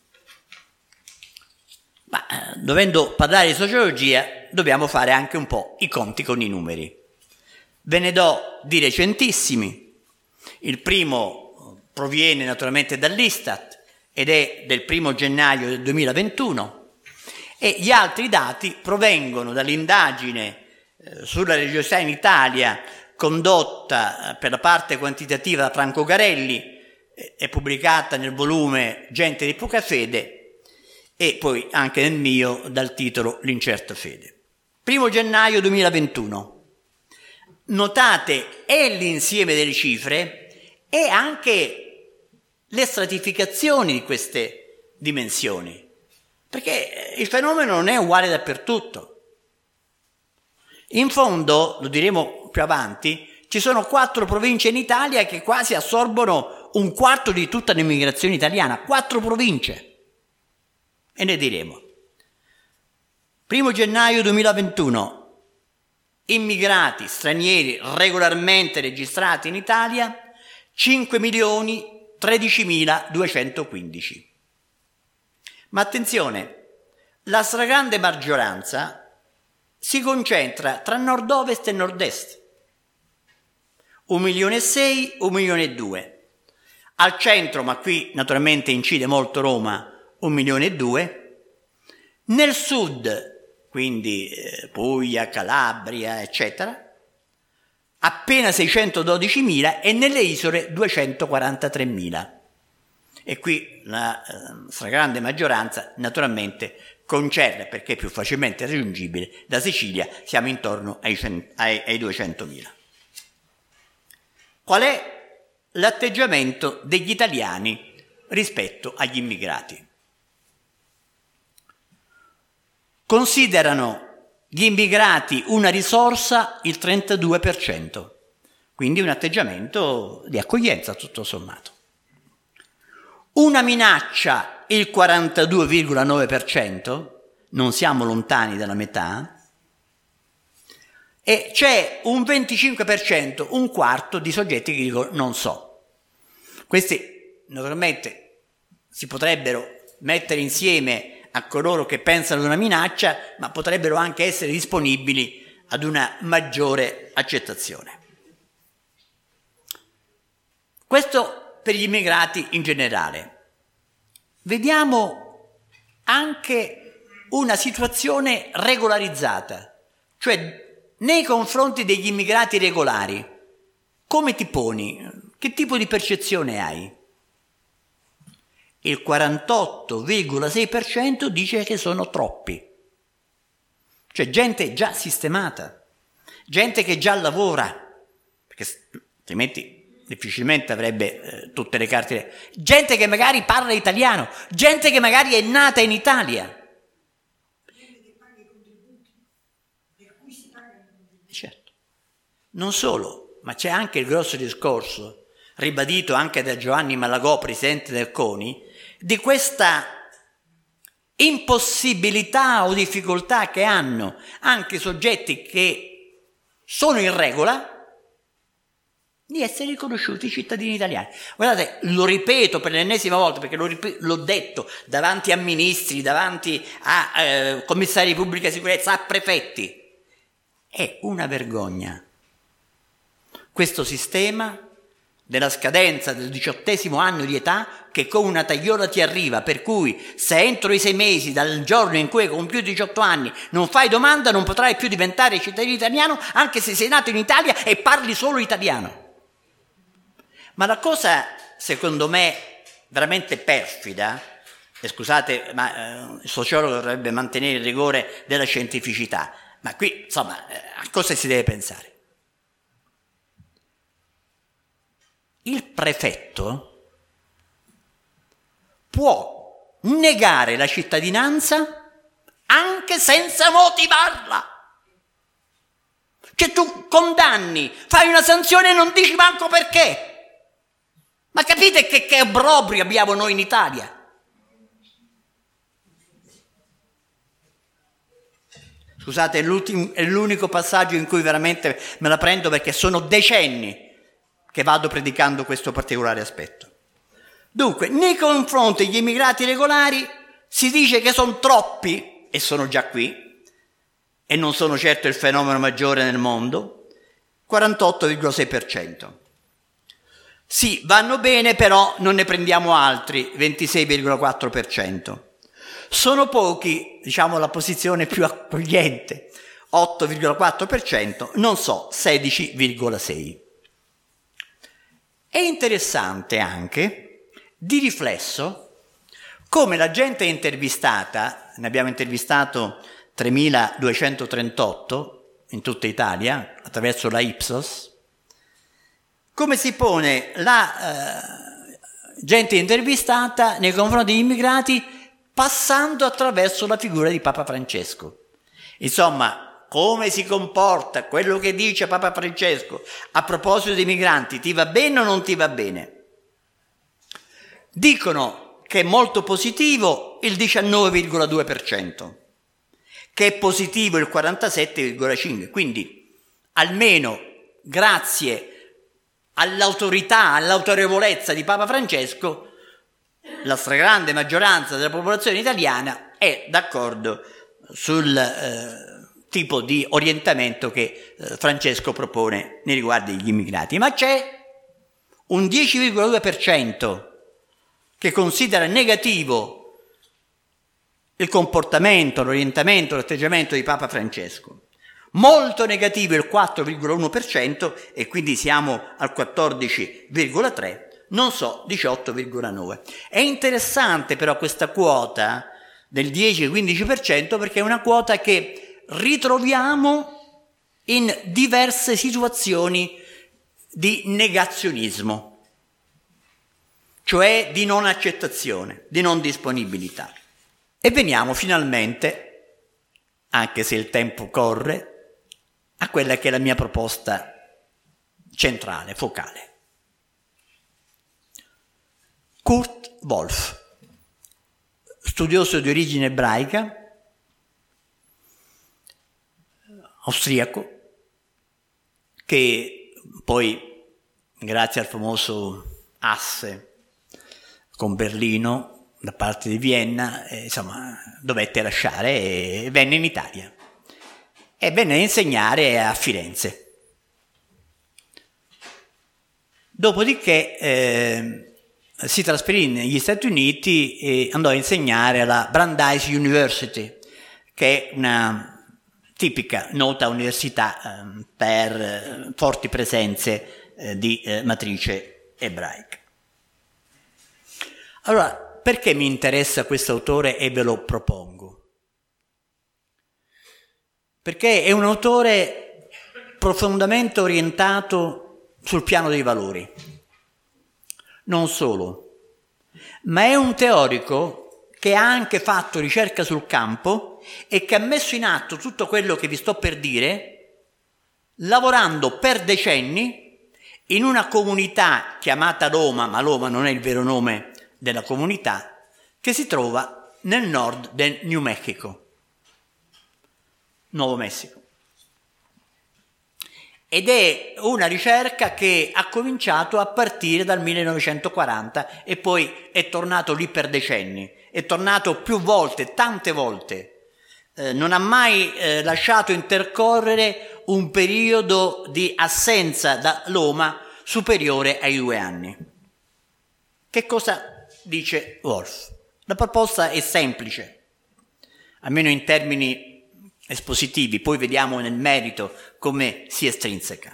Ma eh, dovendo parlare di sociologia, dobbiamo fare anche un po' i conti con i numeri. Ve ne do di recentissimi. Il primo proviene naturalmente dall'Istat ed è del primo gennaio del duemilaventuno, e gli altri dati provengono dall'indagine eh, sulla religiosità in Italia condotta eh, per la parte quantitativa da Franco Garelli, è pubblicata nel volume Gente di poca fede, e poi anche nel mio dal titolo L'incerta fede. Primo gennaio duemilaventuno. Notate è l'insieme delle cifre e anche le stratificazioni di queste dimensioni, perché il fenomeno non è uguale dappertutto. In fondo, lo diremo più avanti, ci sono quattro province in Italia che quasi assorbono un quarto di tutta l'immigrazione italiana, quattro province, e ne diremo. Primo gennaio duemilaventuno, immigrati stranieri regolarmente registrati in Italia, cinque milioni tredicimiladuecentoquindici. Ma attenzione, la stragrande maggioranza si concentra tra nord-ovest e nord-est. Un milione e sei, un milione e due. Al centro, ma qui naturalmente incide molto Roma, un milione e due. Nel sud, quindi eh, Puglia, Calabria, eccetera, appena seicentododicimila e nelle isole duecentoquarantatremila. E qui la eh, stragrande maggioranza naturalmente concerne, perché è più facilmente raggiungibile, da Sicilia siamo intorno ai, ai, ai duecentomila. Qual è l'atteggiamento degli italiani rispetto agli immigrati? Considerano gli immigrati una risorsa il trentadue per cento, quindi un atteggiamento di accoglienza tutto sommato. Una minaccia il quarantadue virgola nove per cento, non siamo lontani dalla metà, e c'è un venticinque per cento, un quarto di soggetti che dicono non so. Questi naturalmente si potrebbero mettere insieme a coloro che pensano ad una minaccia, ma potrebbero anche essere disponibili ad una maggiore accettazione. Questo per gli immigrati in generale. Vediamo anche una situazione regolarizzata, cioè nei confronti degli immigrati regolari, come ti poni? Che tipo di percezione hai? Il quarantotto virgola sei per cento dice che sono troppi. Cioè gente già sistemata, gente che già lavora, perché altrimenti difficilmente avrebbe eh, tutte le carte. Gente che magari parla italiano, gente che magari è nata in Italia. Gente che paga i contributi, per cui si pagano i contributi. Certo. Non solo, ma c'è anche il grosso discorso, ribadito anche da Giovanni Malagò, presidente del CONI, di questa impossibilità o difficoltà che hanno anche soggetti che sono in regola di essere riconosciuti cittadini italiani. Guardate, lo ripeto per l'ennesima volta, perché l'ho, rip- l'ho detto davanti a ministri, davanti a eh, commissari di pubblica sicurezza, a prefetti. È una vergogna. Questo sistema della scadenza del diciottesimo anno di età che con una tagliola ti arriva, per cui se entro i sei mesi dal giorno in cui hai compiuto diciotto anni non fai domanda non potrai più diventare cittadino italiano anche se sei nato in Italia e parli solo italiano. Ma la cosa secondo me veramente perfida, e scusate ma eh, il sociologo dovrebbe mantenere il rigore della scientificità, ma qui insomma eh, a cosa si deve pensare? Il prefetto può negare la cittadinanza anche senza motivarla. Cioè tu condanni, fai una sanzione e non dici manco perché. Ma capite che, che obbrobrio abbiamo noi in Italia? Scusate, è, è l'unico passaggio in cui veramente me la prendo perché sono decenni che vado predicando questo particolare aspetto. Dunque, nei confronti degli immigrati regolari si dice che sono troppi, e sono già qui, e non sono certo il fenomeno maggiore nel mondo, quarantotto virgola sei per cento. Sì, vanno bene, però non ne prendiamo altri, ventisei virgola quattro per cento. Sono pochi, diciamo la posizione più accogliente, otto virgola quattro per cento, non so, sedici virgola sei per cento. È interessante anche, di riflesso, come la gente intervistata, ne abbiamo intervistato tremiladuecentotrentotto in tutta Italia, attraverso la Ipsos, come si pone la eh, gente intervistata nei confronti degli immigrati passando attraverso la figura di Papa Francesco. Insomma, come si comporta, quello che dice Papa Francesco a proposito dei migranti, ti va bene o non ti va bene? Dicono che è molto positivo il diciannove virgola due per cento, che è positivo il quarantasette virgola cinque per cento, quindi almeno grazie all'autorità, all'autorevolezza di Papa Francesco, la stragrande maggioranza della popolazione italiana è d'accordo sul eh, tipo di orientamento che eh, Francesco propone nei riguardi degli immigrati. Ma c'è un dieci virgola due per cento che considera negativo il comportamento, l'orientamento, l'atteggiamento di Papa Francesco. Molto negativo il quattro virgola uno per cento e quindi siamo al quattordici virgola tre per cento, non so, diciotto virgola nove per cento. È interessante però questa quota del dieci quindici per cento perché è una quota che ritroviamo in diverse situazioni di negazionismo, cioè di non accettazione, di non disponibilità. E veniamo finalmente, anche se il tempo corre, a quella che è la mia proposta centrale, focale. Kurt Wolff, studioso di origine ebraica, austriaco, che poi, grazie al famoso asse con Berlino da parte di Vienna, eh, insomma, dovette lasciare e venne in Italia e venne a insegnare a Firenze. Dopodiché eh, si trasferì negli Stati Uniti e andò a insegnare alla Brandeis University, che è una tipica nota università eh, per eh, forti presenze eh, di eh, matrice ebraica. Allora, perché mi interessa questo autore e ve lo propongo? Perché è un autore profondamente orientato sul piano dei valori. Non solo, ma è un teorico che ha anche fatto ricerca sul campo e che ha messo in atto tutto quello che vi sto per dire, lavorando per decenni in una comunità chiamata Loma, ma Loma non è il vero nome della comunità, che si trova nel nord del New Mexico, Nuovo Messico. Ed è una ricerca che ha cominciato a partire dal millenovecentoquaranta e poi è tornato lì per decenni, è tornato più volte, tante volte, eh, non ha mai eh, lasciato intercorrere un periodo di assenza da Loma superiore ai due anni. Che cosa dice Wolff? La proposta è semplice, almeno in termini espositivi, poi vediamo nel merito come si estrinseca.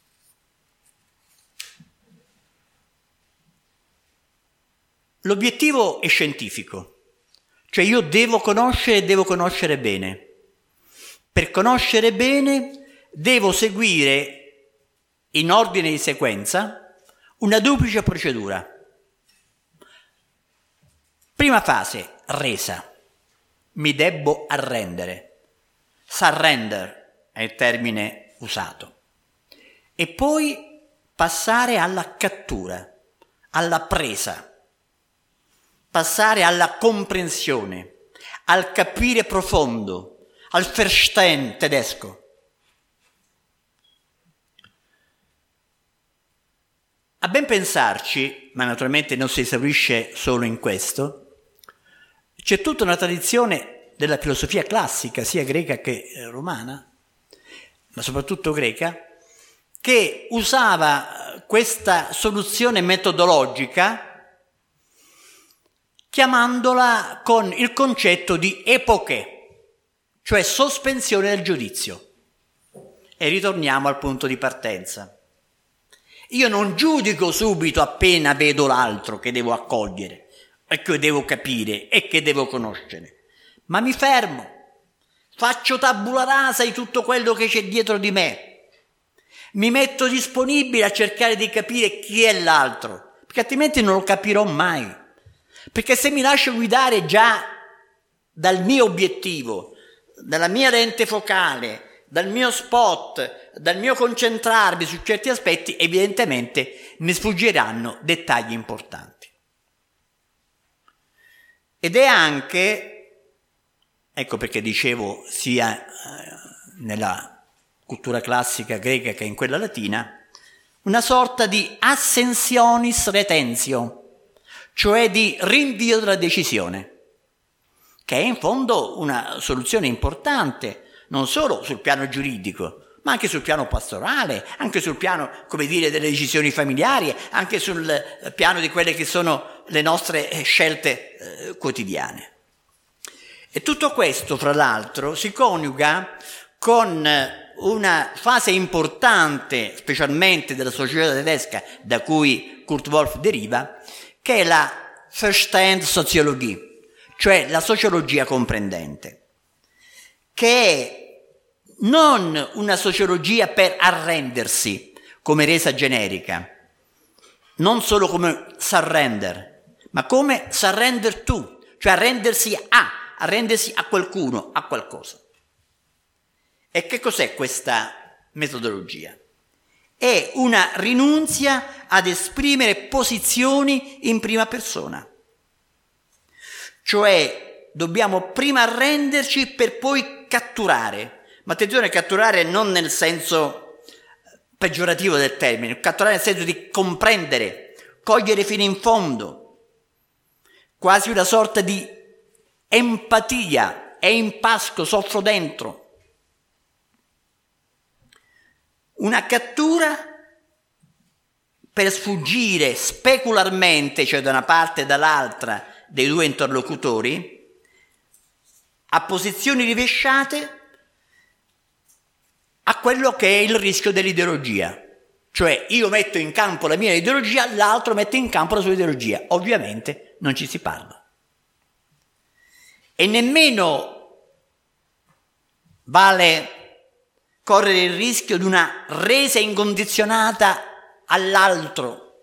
L'obiettivo è scientifico, cioè io devo conoscere e devo conoscere bene. Per conoscere bene devo seguire in ordine di sequenza una duplice procedura. Prima fase, resa. Mi debbo arrendere. Surrender è il termine usato. E poi passare alla cattura, alla presa, passare alla comprensione, al capire profondo, al Verstehen tedesco. A ben pensarci, ma naturalmente non si esaurisce solo in questo, c'è tutta una tradizione della filosofia classica, sia greca che romana, ma soprattutto greca, che usava questa soluzione metodologica chiamandola con il concetto di epoche, cioè sospensione del giudizio. E ritorniamo al punto di partenza. Io non giudico subito appena vedo l'altro che devo accogliere, e che devo capire e che devo conoscere. Ma mi fermo, faccio tabula rasa di tutto quello che c'è dietro di me, mi metto disponibile a cercare di capire chi è l'altro, perché altrimenti non lo capirò mai. Perché se mi lascio guidare già dal mio obiettivo, dalla mia lente focale, dal mio spot, dal mio concentrarmi su certi aspetti, evidentemente mi sfuggiranno dettagli importanti. Ed è anche... Ecco perché dicevo sia nella cultura classica greca che in quella latina, una sorta di assensionis retentio, cioè di rinvio della decisione, che è in fondo una soluzione importante, non solo sul piano giuridico, ma anche sul piano pastorale, anche sul piano, come dire, delle decisioni familiari, anche sul piano di quelle che sono le nostre scelte eh, quotidiane. E tutto questo, fra l'altro, si coniuga con una fase importante, specialmente della società tedesca, da cui Kurt Wolff deriva, che è la Verstandsoziologie, cioè la sociologia comprendente, che è non una sociologia per arrendersi come resa generica, non solo come surrender, ma come surrender to, cioè arrendersi a, arrendersi a qualcuno, a qualcosa. E che cos'è questa metodologia? È una rinunzia ad esprimere posizioni in prima persona. Cioè dobbiamo prima arrenderci per poi catturare. Ma attenzione, catturare non nel senso peggiorativo del termine, catturare nel senso di comprendere, cogliere fino in fondo, quasi una sorta di empatia, è impasco, soffro dentro. Una cattura per sfuggire specularmente, cioè da una parte e dall'altra dei due interlocutori, a posizioni rovesciate a quello che è il rischio dell'ideologia. Cioè io metto in campo la mia ideologia, l'altro mette in campo la sua ideologia. Ovviamente non ci si parla. E nemmeno vale correre il rischio di una resa incondizionata all'altro,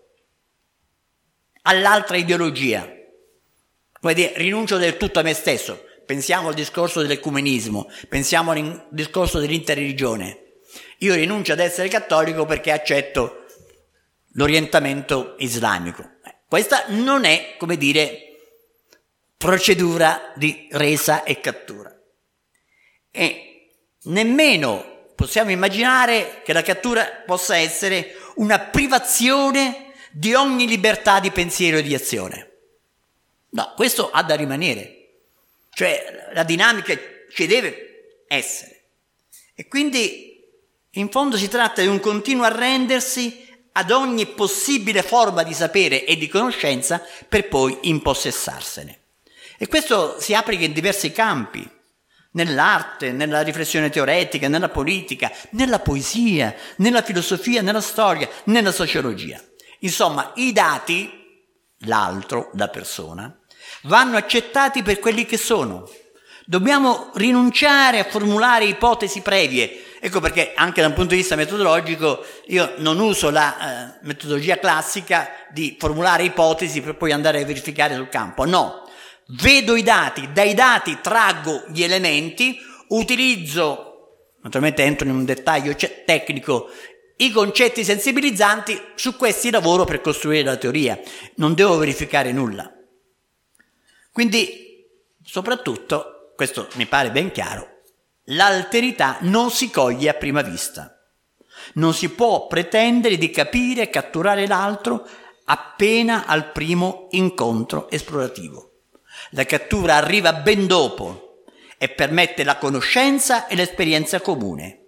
all'altra ideologia. Come dire, rinuncio del tutto a me stesso. Pensiamo al discorso dell'ecumenismo, pensiamo al discorso dell'interreligione. Io rinuncio ad essere cattolico perché accetto l'orientamento islamico. Questa non è, come dire, procedura di resa e cattura. E nemmeno possiamo immaginare che la cattura possa essere una privazione di ogni libertà di pensiero e di azione. No, questo ha da rimanere. Cioè la dinamica ci deve essere. E quindi in fondo si tratta di un continuo arrendersi ad ogni possibile forma di sapere e di conoscenza per poi impossessarsene. E questo si applica in diversi campi. Nell'arte, nella riflessione teoretica, nella politica, nella poesia, nella filosofia, nella storia, nella sociologia. Insomma, i dati, l'altro, la persona, vanno accettati per quelli che sono. Dobbiamo rinunciare a formulare ipotesi previe. Ecco perché anche da un punto di vista metodologico io non uso la eh, metodologia classica di formulare ipotesi per poi andare a verificare sul campo. No. Vedo i dati, dai dati traggo gli elementi, utilizzo, naturalmente entro in un dettaglio tecnico, i concetti sensibilizzanti, su questi lavoro per costruire la teoria. Non devo verificare nulla. Quindi, soprattutto, questo mi pare ben chiaro, l'alterità non si coglie a prima vista. Non si può pretendere di capire e catturare l'altro appena al primo incontro esplorativo. La cattura arriva ben dopo e permette la conoscenza e l'esperienza comune.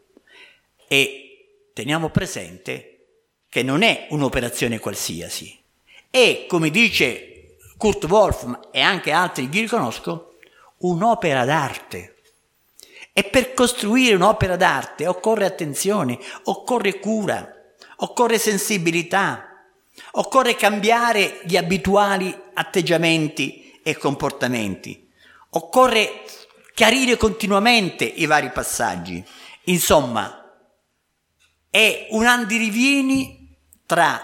E teniamo presente che non è un'operazione qualsiasi. È, come dice Kurt Wolff e anche altri che riconosco, un'opera d'arte. E per costruire un'opera d'arte occorre attenzione, occorre cura, occorre sensibilità, occorre cambiare gli abituali atteggiamenti e comportamenti. Occorre chiarire continuamente i vari passaggi. Insomma, è un andirivieni tra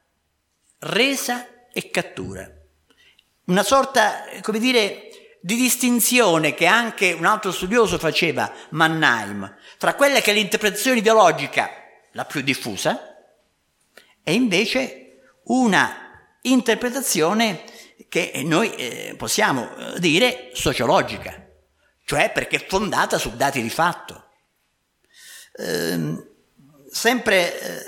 resa e cattura. Una sorta, come dire, di distinzione che anche un altro studioso faceva, Mannheim, tra quella che è l'interpretazione ideologica, la più diffusa, e invece una interpretazione che noi eh, possiamo dire sociologica, cioè perché è fondata su dati di fatto. Eh, sempre eh,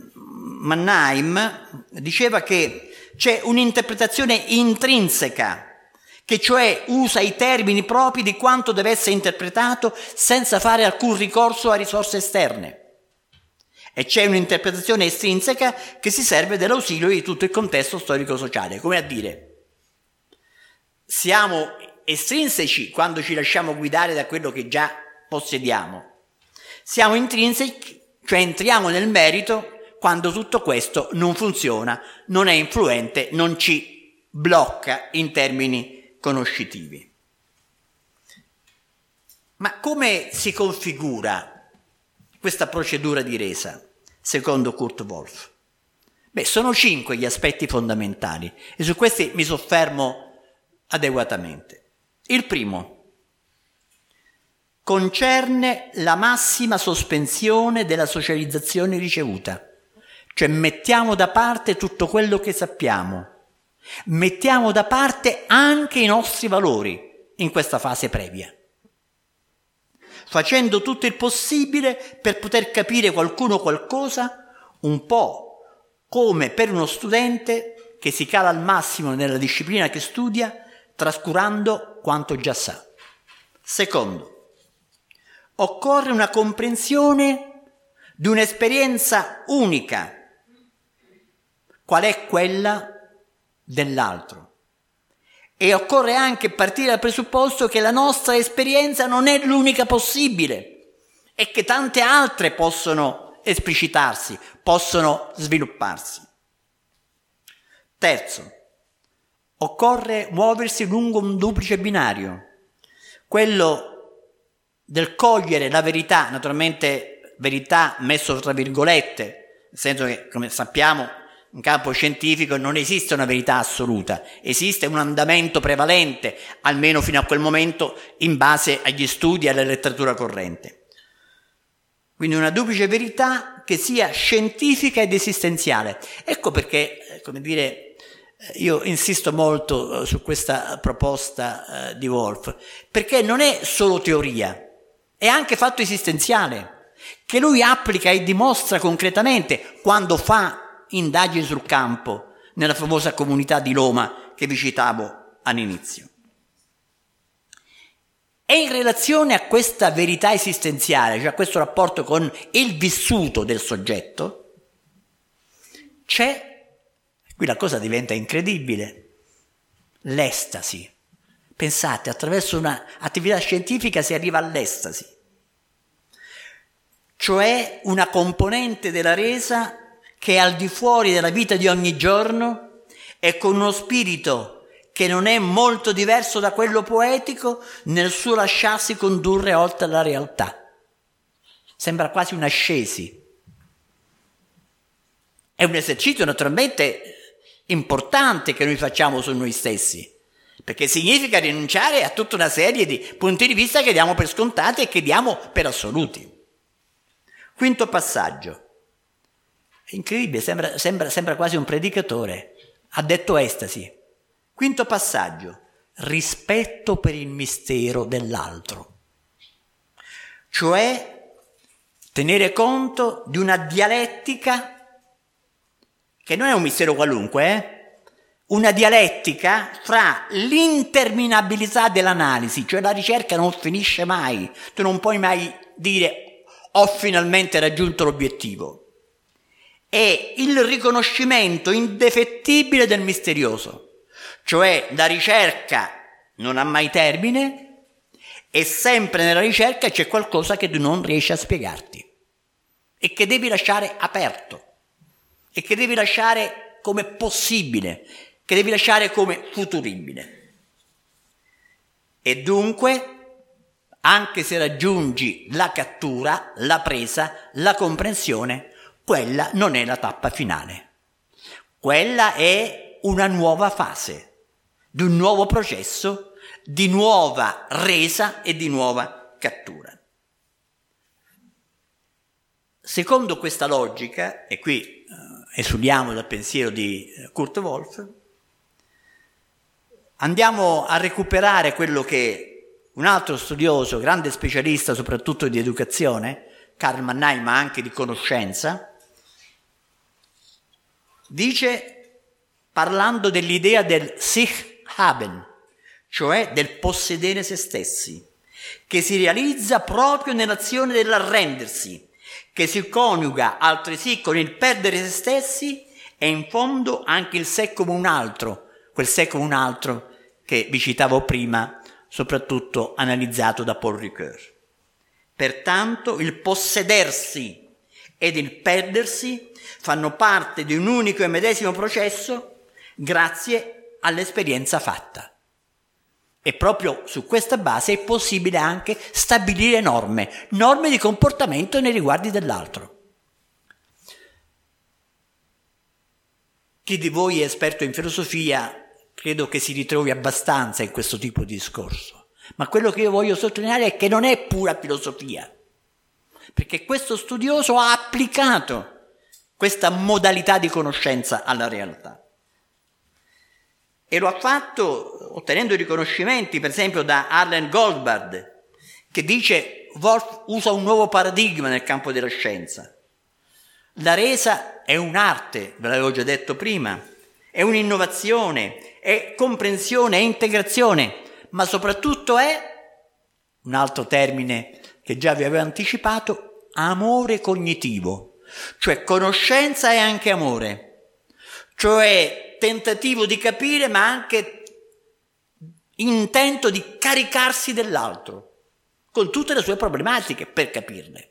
Mannheim diceva che c'è un'interpretazione intrinseca, che cioè usa i termini propri di quanto deve essere interpretato senza fare alcun ricorso a risorse esterne. E c'è un'interpretazione estrinseca che si serve dell'ausilio di tutto il contesto storico-sociale, come a dire, siamo estrinseci quando ci lasciamo guidare da quello che già possediamo. Siamo intrinseci, cioè entriamo nel merito quando tutto questo non funziona, non è influente, non ci blocca in termini conoscitivi. Ma come si configura questa procedura di resa, secondo Kurt Wolff? Beh, sono cinque gli aspetti fondamentali e su questi mi soffermo adeguatamente. Il primo concerne la massima sospensione della socializzazione ricevuta, cioè mettiamo da parte tutto quello che sappiamo, mettiamo da parte anche i nostri valori in questa fase previa, facendo tutto il possibile per poter capire qualcuno qualcosa, un po' come per uno studente che si cala al massimo nella disciplina che studia, trascurando quanto già sa. Secondo, occorre una comprensione di un'esperienza unica, qual è quella dell'altro. E occorre anche partire dal presupposto che la nostra esperienza non è l'unica possibile e che tante altre possono esplicitarsi, possono svilupparsi. Terzo, occorre muoversi lungo un duplice binario, quello del cogliere la verità, naturalmente verità messo tra virgolette, nel senso che, come sappiamo, in campo scientifico non esiste una verità assoluta, esiste un andamento prevalente, almeno fino a quel momento, in base agli studi e alla letteratura corrente. Quindi una duplice verità che sia scientifica ed esistenziale. Ecco perché, come dire, io insisto molto su questa proposta di Wolff, perché non è solo teoria, è anche fatto esistenziale, che lui applica e dimostra concretamente quando fa indagini sul campo nella famosa comunità di Loma che vi citavo all'inizio. E in relazione a questa verità esistenziale, cioè a questo rapporto con il vissuto del soggetto, c'è, qui la cosa diventa incredibile, l'estasi. Pensate, attraverso un'attività scientifica si arriva all'estasi, cioè una componente della resa che è al di fuori della vita di ogni giorno e con uno spirito che non è molto diverso da quello poetico nel suo lasciarsi condurre oltre la realtà. Sembra quasi un'ascesi. È un esercizio naturalmente importante che noi facciamo su noi stessi, perché significa rinunciare a tutta una serie di punti di vista che diamo per scontati e che diamo per assoluti. Quinto passaggio. È incredibile, sembra, sembra, sembra quasi un predicatore. Ha detto estasi. Quinto passaggio. Rispetto per il mistero dell'altro. Cioè tenere conto di una dialettica che non è un mistero qualunque, eh? Una dialettica fra l'interminabilità dell'analisi, cioè la ricerca non finisce mai, tu non puoi mai dire ho finalmente raggiunto l'obiettivo, e il riconoscimento indefettibile del misterioso, cioè la ricerca non ha mai termine e sempre nella ricerca c'è qualcosa che tu non riesci a spiegarti e che devi lasciare aperto e che devi lasciare come possibile, che devi lasciare come futuribile. E dunque, anche se raggiungi la cattura, la presa, la comprensione, quella non è la tappa finale. Quella è una nuova fase, di un nuovo processo, di nuova resa e di nuova cattura. Secondo questa logica, e qui eh, esuliamo dal pensiero di Kurt Wolff, andiamo a recuperare quello che un altro studioso, grande specialista soprattutto di educazione, Karl Mannheim, ma anche di conoscenza, dice, parlando dell'idea del sich haben, cioè del possedere se stessi, che si realizza proprio nell'azione dell'arrendersi, che si coniuga altresì con il perdere se stessi e in fondo anche il sé come un altro, quel sé come un altro che vi citavo prima soprattutto analizzato da Paul Ricoeur. Pertanto il possedersi ed il perdersi fanno parte di un unico e medesimo processo grazie all'esperienza fatta. E proprio su questa base è possibile anche stabilire norme, norme di comportamento nei riguardi dell'altro. Chi di voi è esperto in filosofia credo che si ritrovi abbastanza in questo tipo di discorso, ma quello che io voglio sottolineare è che non è pura filosofia, perché questo studioso ha applicato questa modalità di conoscenza alla realtà. E lo ha fatto ottenendo riconoscimenti, per esempio, da Harlan Goldbard, che dice Wolff usa un nuovo paradigma nel campo della scienza. La resa è un'arte, ve l'avevo già detto prima, è un'innovazione, è comprensione, è integrazione, ma soprattutto è, un altro termine che già vi avevo anticipato, amore cognitivo, cioè conoscenza e anche amore, cioè tentativo di capire ma anche intento di caricarsi dell'altro, con tutte le sue problematiche per capirle.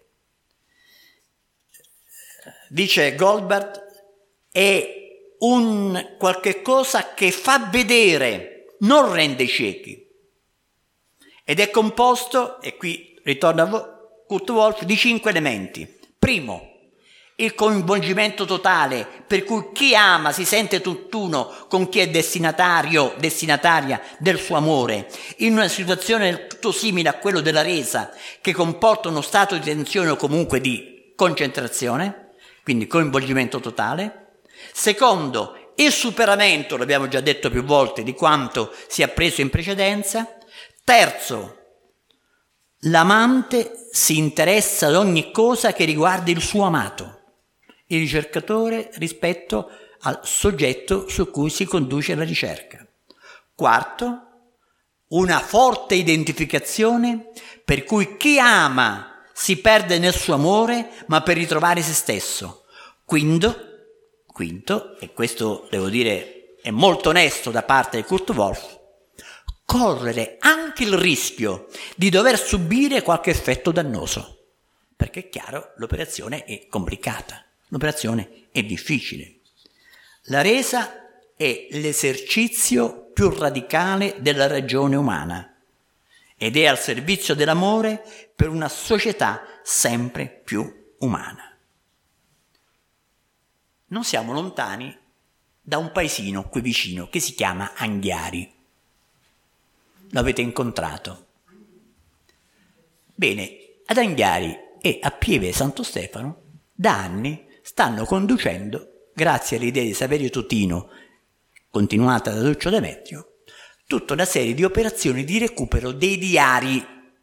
Dice Goldbard, è un qualche cosa che fa vedere, non rende ciechi. Ed è composto, e qui ritorna a Kurt Wolff, di cinque elementi. Primo, il coinvolgimento totale, per cui chi ama si sente tutt'uno con chi è destinatario, destinataria del suo amore, in una situazione del tutto simile a quello della resa, che comporta uno stato di tensione o comunque di concentrazione, quindi coinvolgimento totale. Secondo, il superamento, l'abbiamo già detto più volte, di quanto si è appreso in precedenza. Terzo, l'amante si interessa ad ogni cosa che riguarda il suo amato, il ricercatore rispetto al soggetto su cui si conduce la ricerca. Quarto, una forte identificazione per cui chi ama si perde nel suo amore ma per ritrovare se stesso. Quinto, quinto, e questo devo dire è molto onesto da parte di Kurt Wolff, correre anche il rischio di dover subire qualche effetto dannoso, perché è chiaro, l'operazione è complicata, l'operazione è difficile. La resa è l'esercizio più radicale della ragione umana ed è al servizio dell'amore per una società sempre più umana. Non siamo lontani da un paesino qui vicino che si chiama Anghiari. L'avete incontrato? Bene, ad Anghiari e a Pieve Santo Stefano da anni stanno conducendo, grazie alle idee di Saverio Tutino, continuata da Duccio Demetrio, tutta una serie di operazioni di recupero dei diari,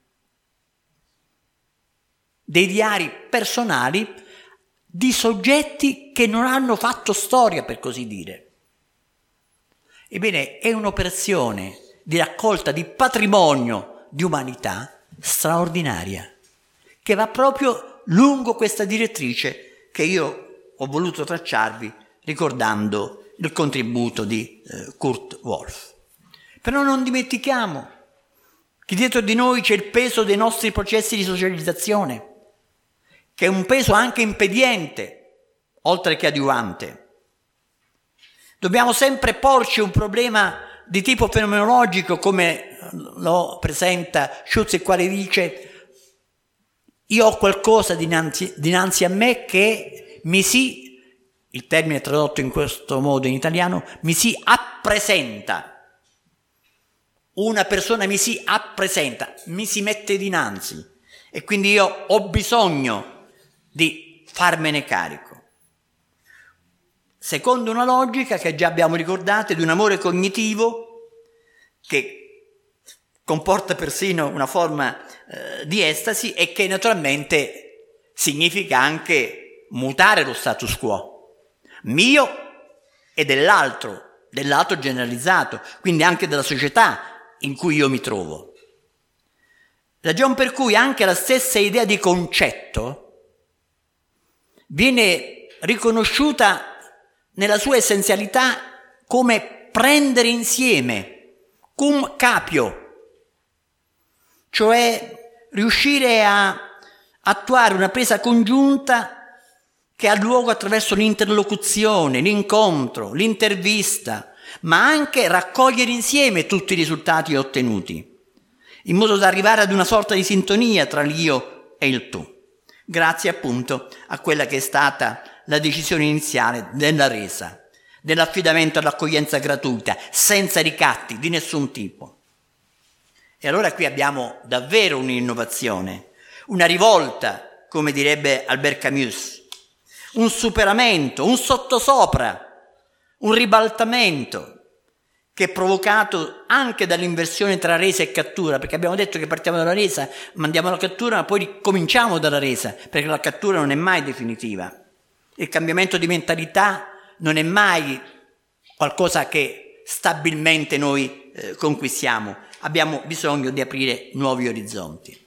dei diari personali di soggetti che non hanno fatto storia, per così dire. Ebbene, è un'operazione di raccolta di patrimonio di umanità straordinaria, che va proprio lungo questa direttrice che io ho voluto tracciarvi ricordando il contributo di eh, Kurt Wolff. Però non dimentichiamo che dietro di noi c'è il peso dei nostri processi di socializzazione, che è un peso anche impediente, oltre che adiuvante. Dobbiamo sempre porci un problema di tipo fenomenologico, come lo presenta Schutz, il quale dice: io ho qualcosa dinanzi, dinanzi a me che mi si, il termine tradotto in questo modo in italiano, mi si appresenta. Una persona mi si appresenta, mi si mette dinanzi e quindi io ho bisogno di farmene carico. Secondo una logica che già abbiamo ricordato, di un amore cognitivo che comporta persino una forma eh, di estasi e che naturalmente significa anche mutare lo status quo mio e dell'altro, dell'altro generalizzato, quindi anche della società in cui io mi trovo. Ragion per cui anche la stessa idea di concetto viene riconosciuta nella sua essenzialità come prendere insieme, cum capio, cioè riuscire a attuare una presa congiunta che ha luogo attraverso l'interlocuzione, l'incontro, l'intervista, ma anche raccogliere insieme tutti i risultati ottenuti, in modo da arrivare ad una sorta di sintonia tra l'io e il tu, grazie appunto a quella che è stata la decisione iniziale della resa, dell'affidamento all'accoglienza gratuita, senza ricatti di nessun tipo. E allora qui abbiamo davvero un'innovazione, una rivolta, come direbbe Albert Camus, un superamento, un sottosopra, un ribaltamento che è provocato anche dall'inversione tra resa e cattura, perché abbiamo detto che partiamo dalla resa, mandiamo la cattura, ma poi ricominciamo dalla resa, perché la cattura non è mai definitiva. Il cambiamento di mentalità non è mai qualcosa che stabilmente noi eh, conquistiamo, abbiamo bisogno di aprire nuovi orizzonti.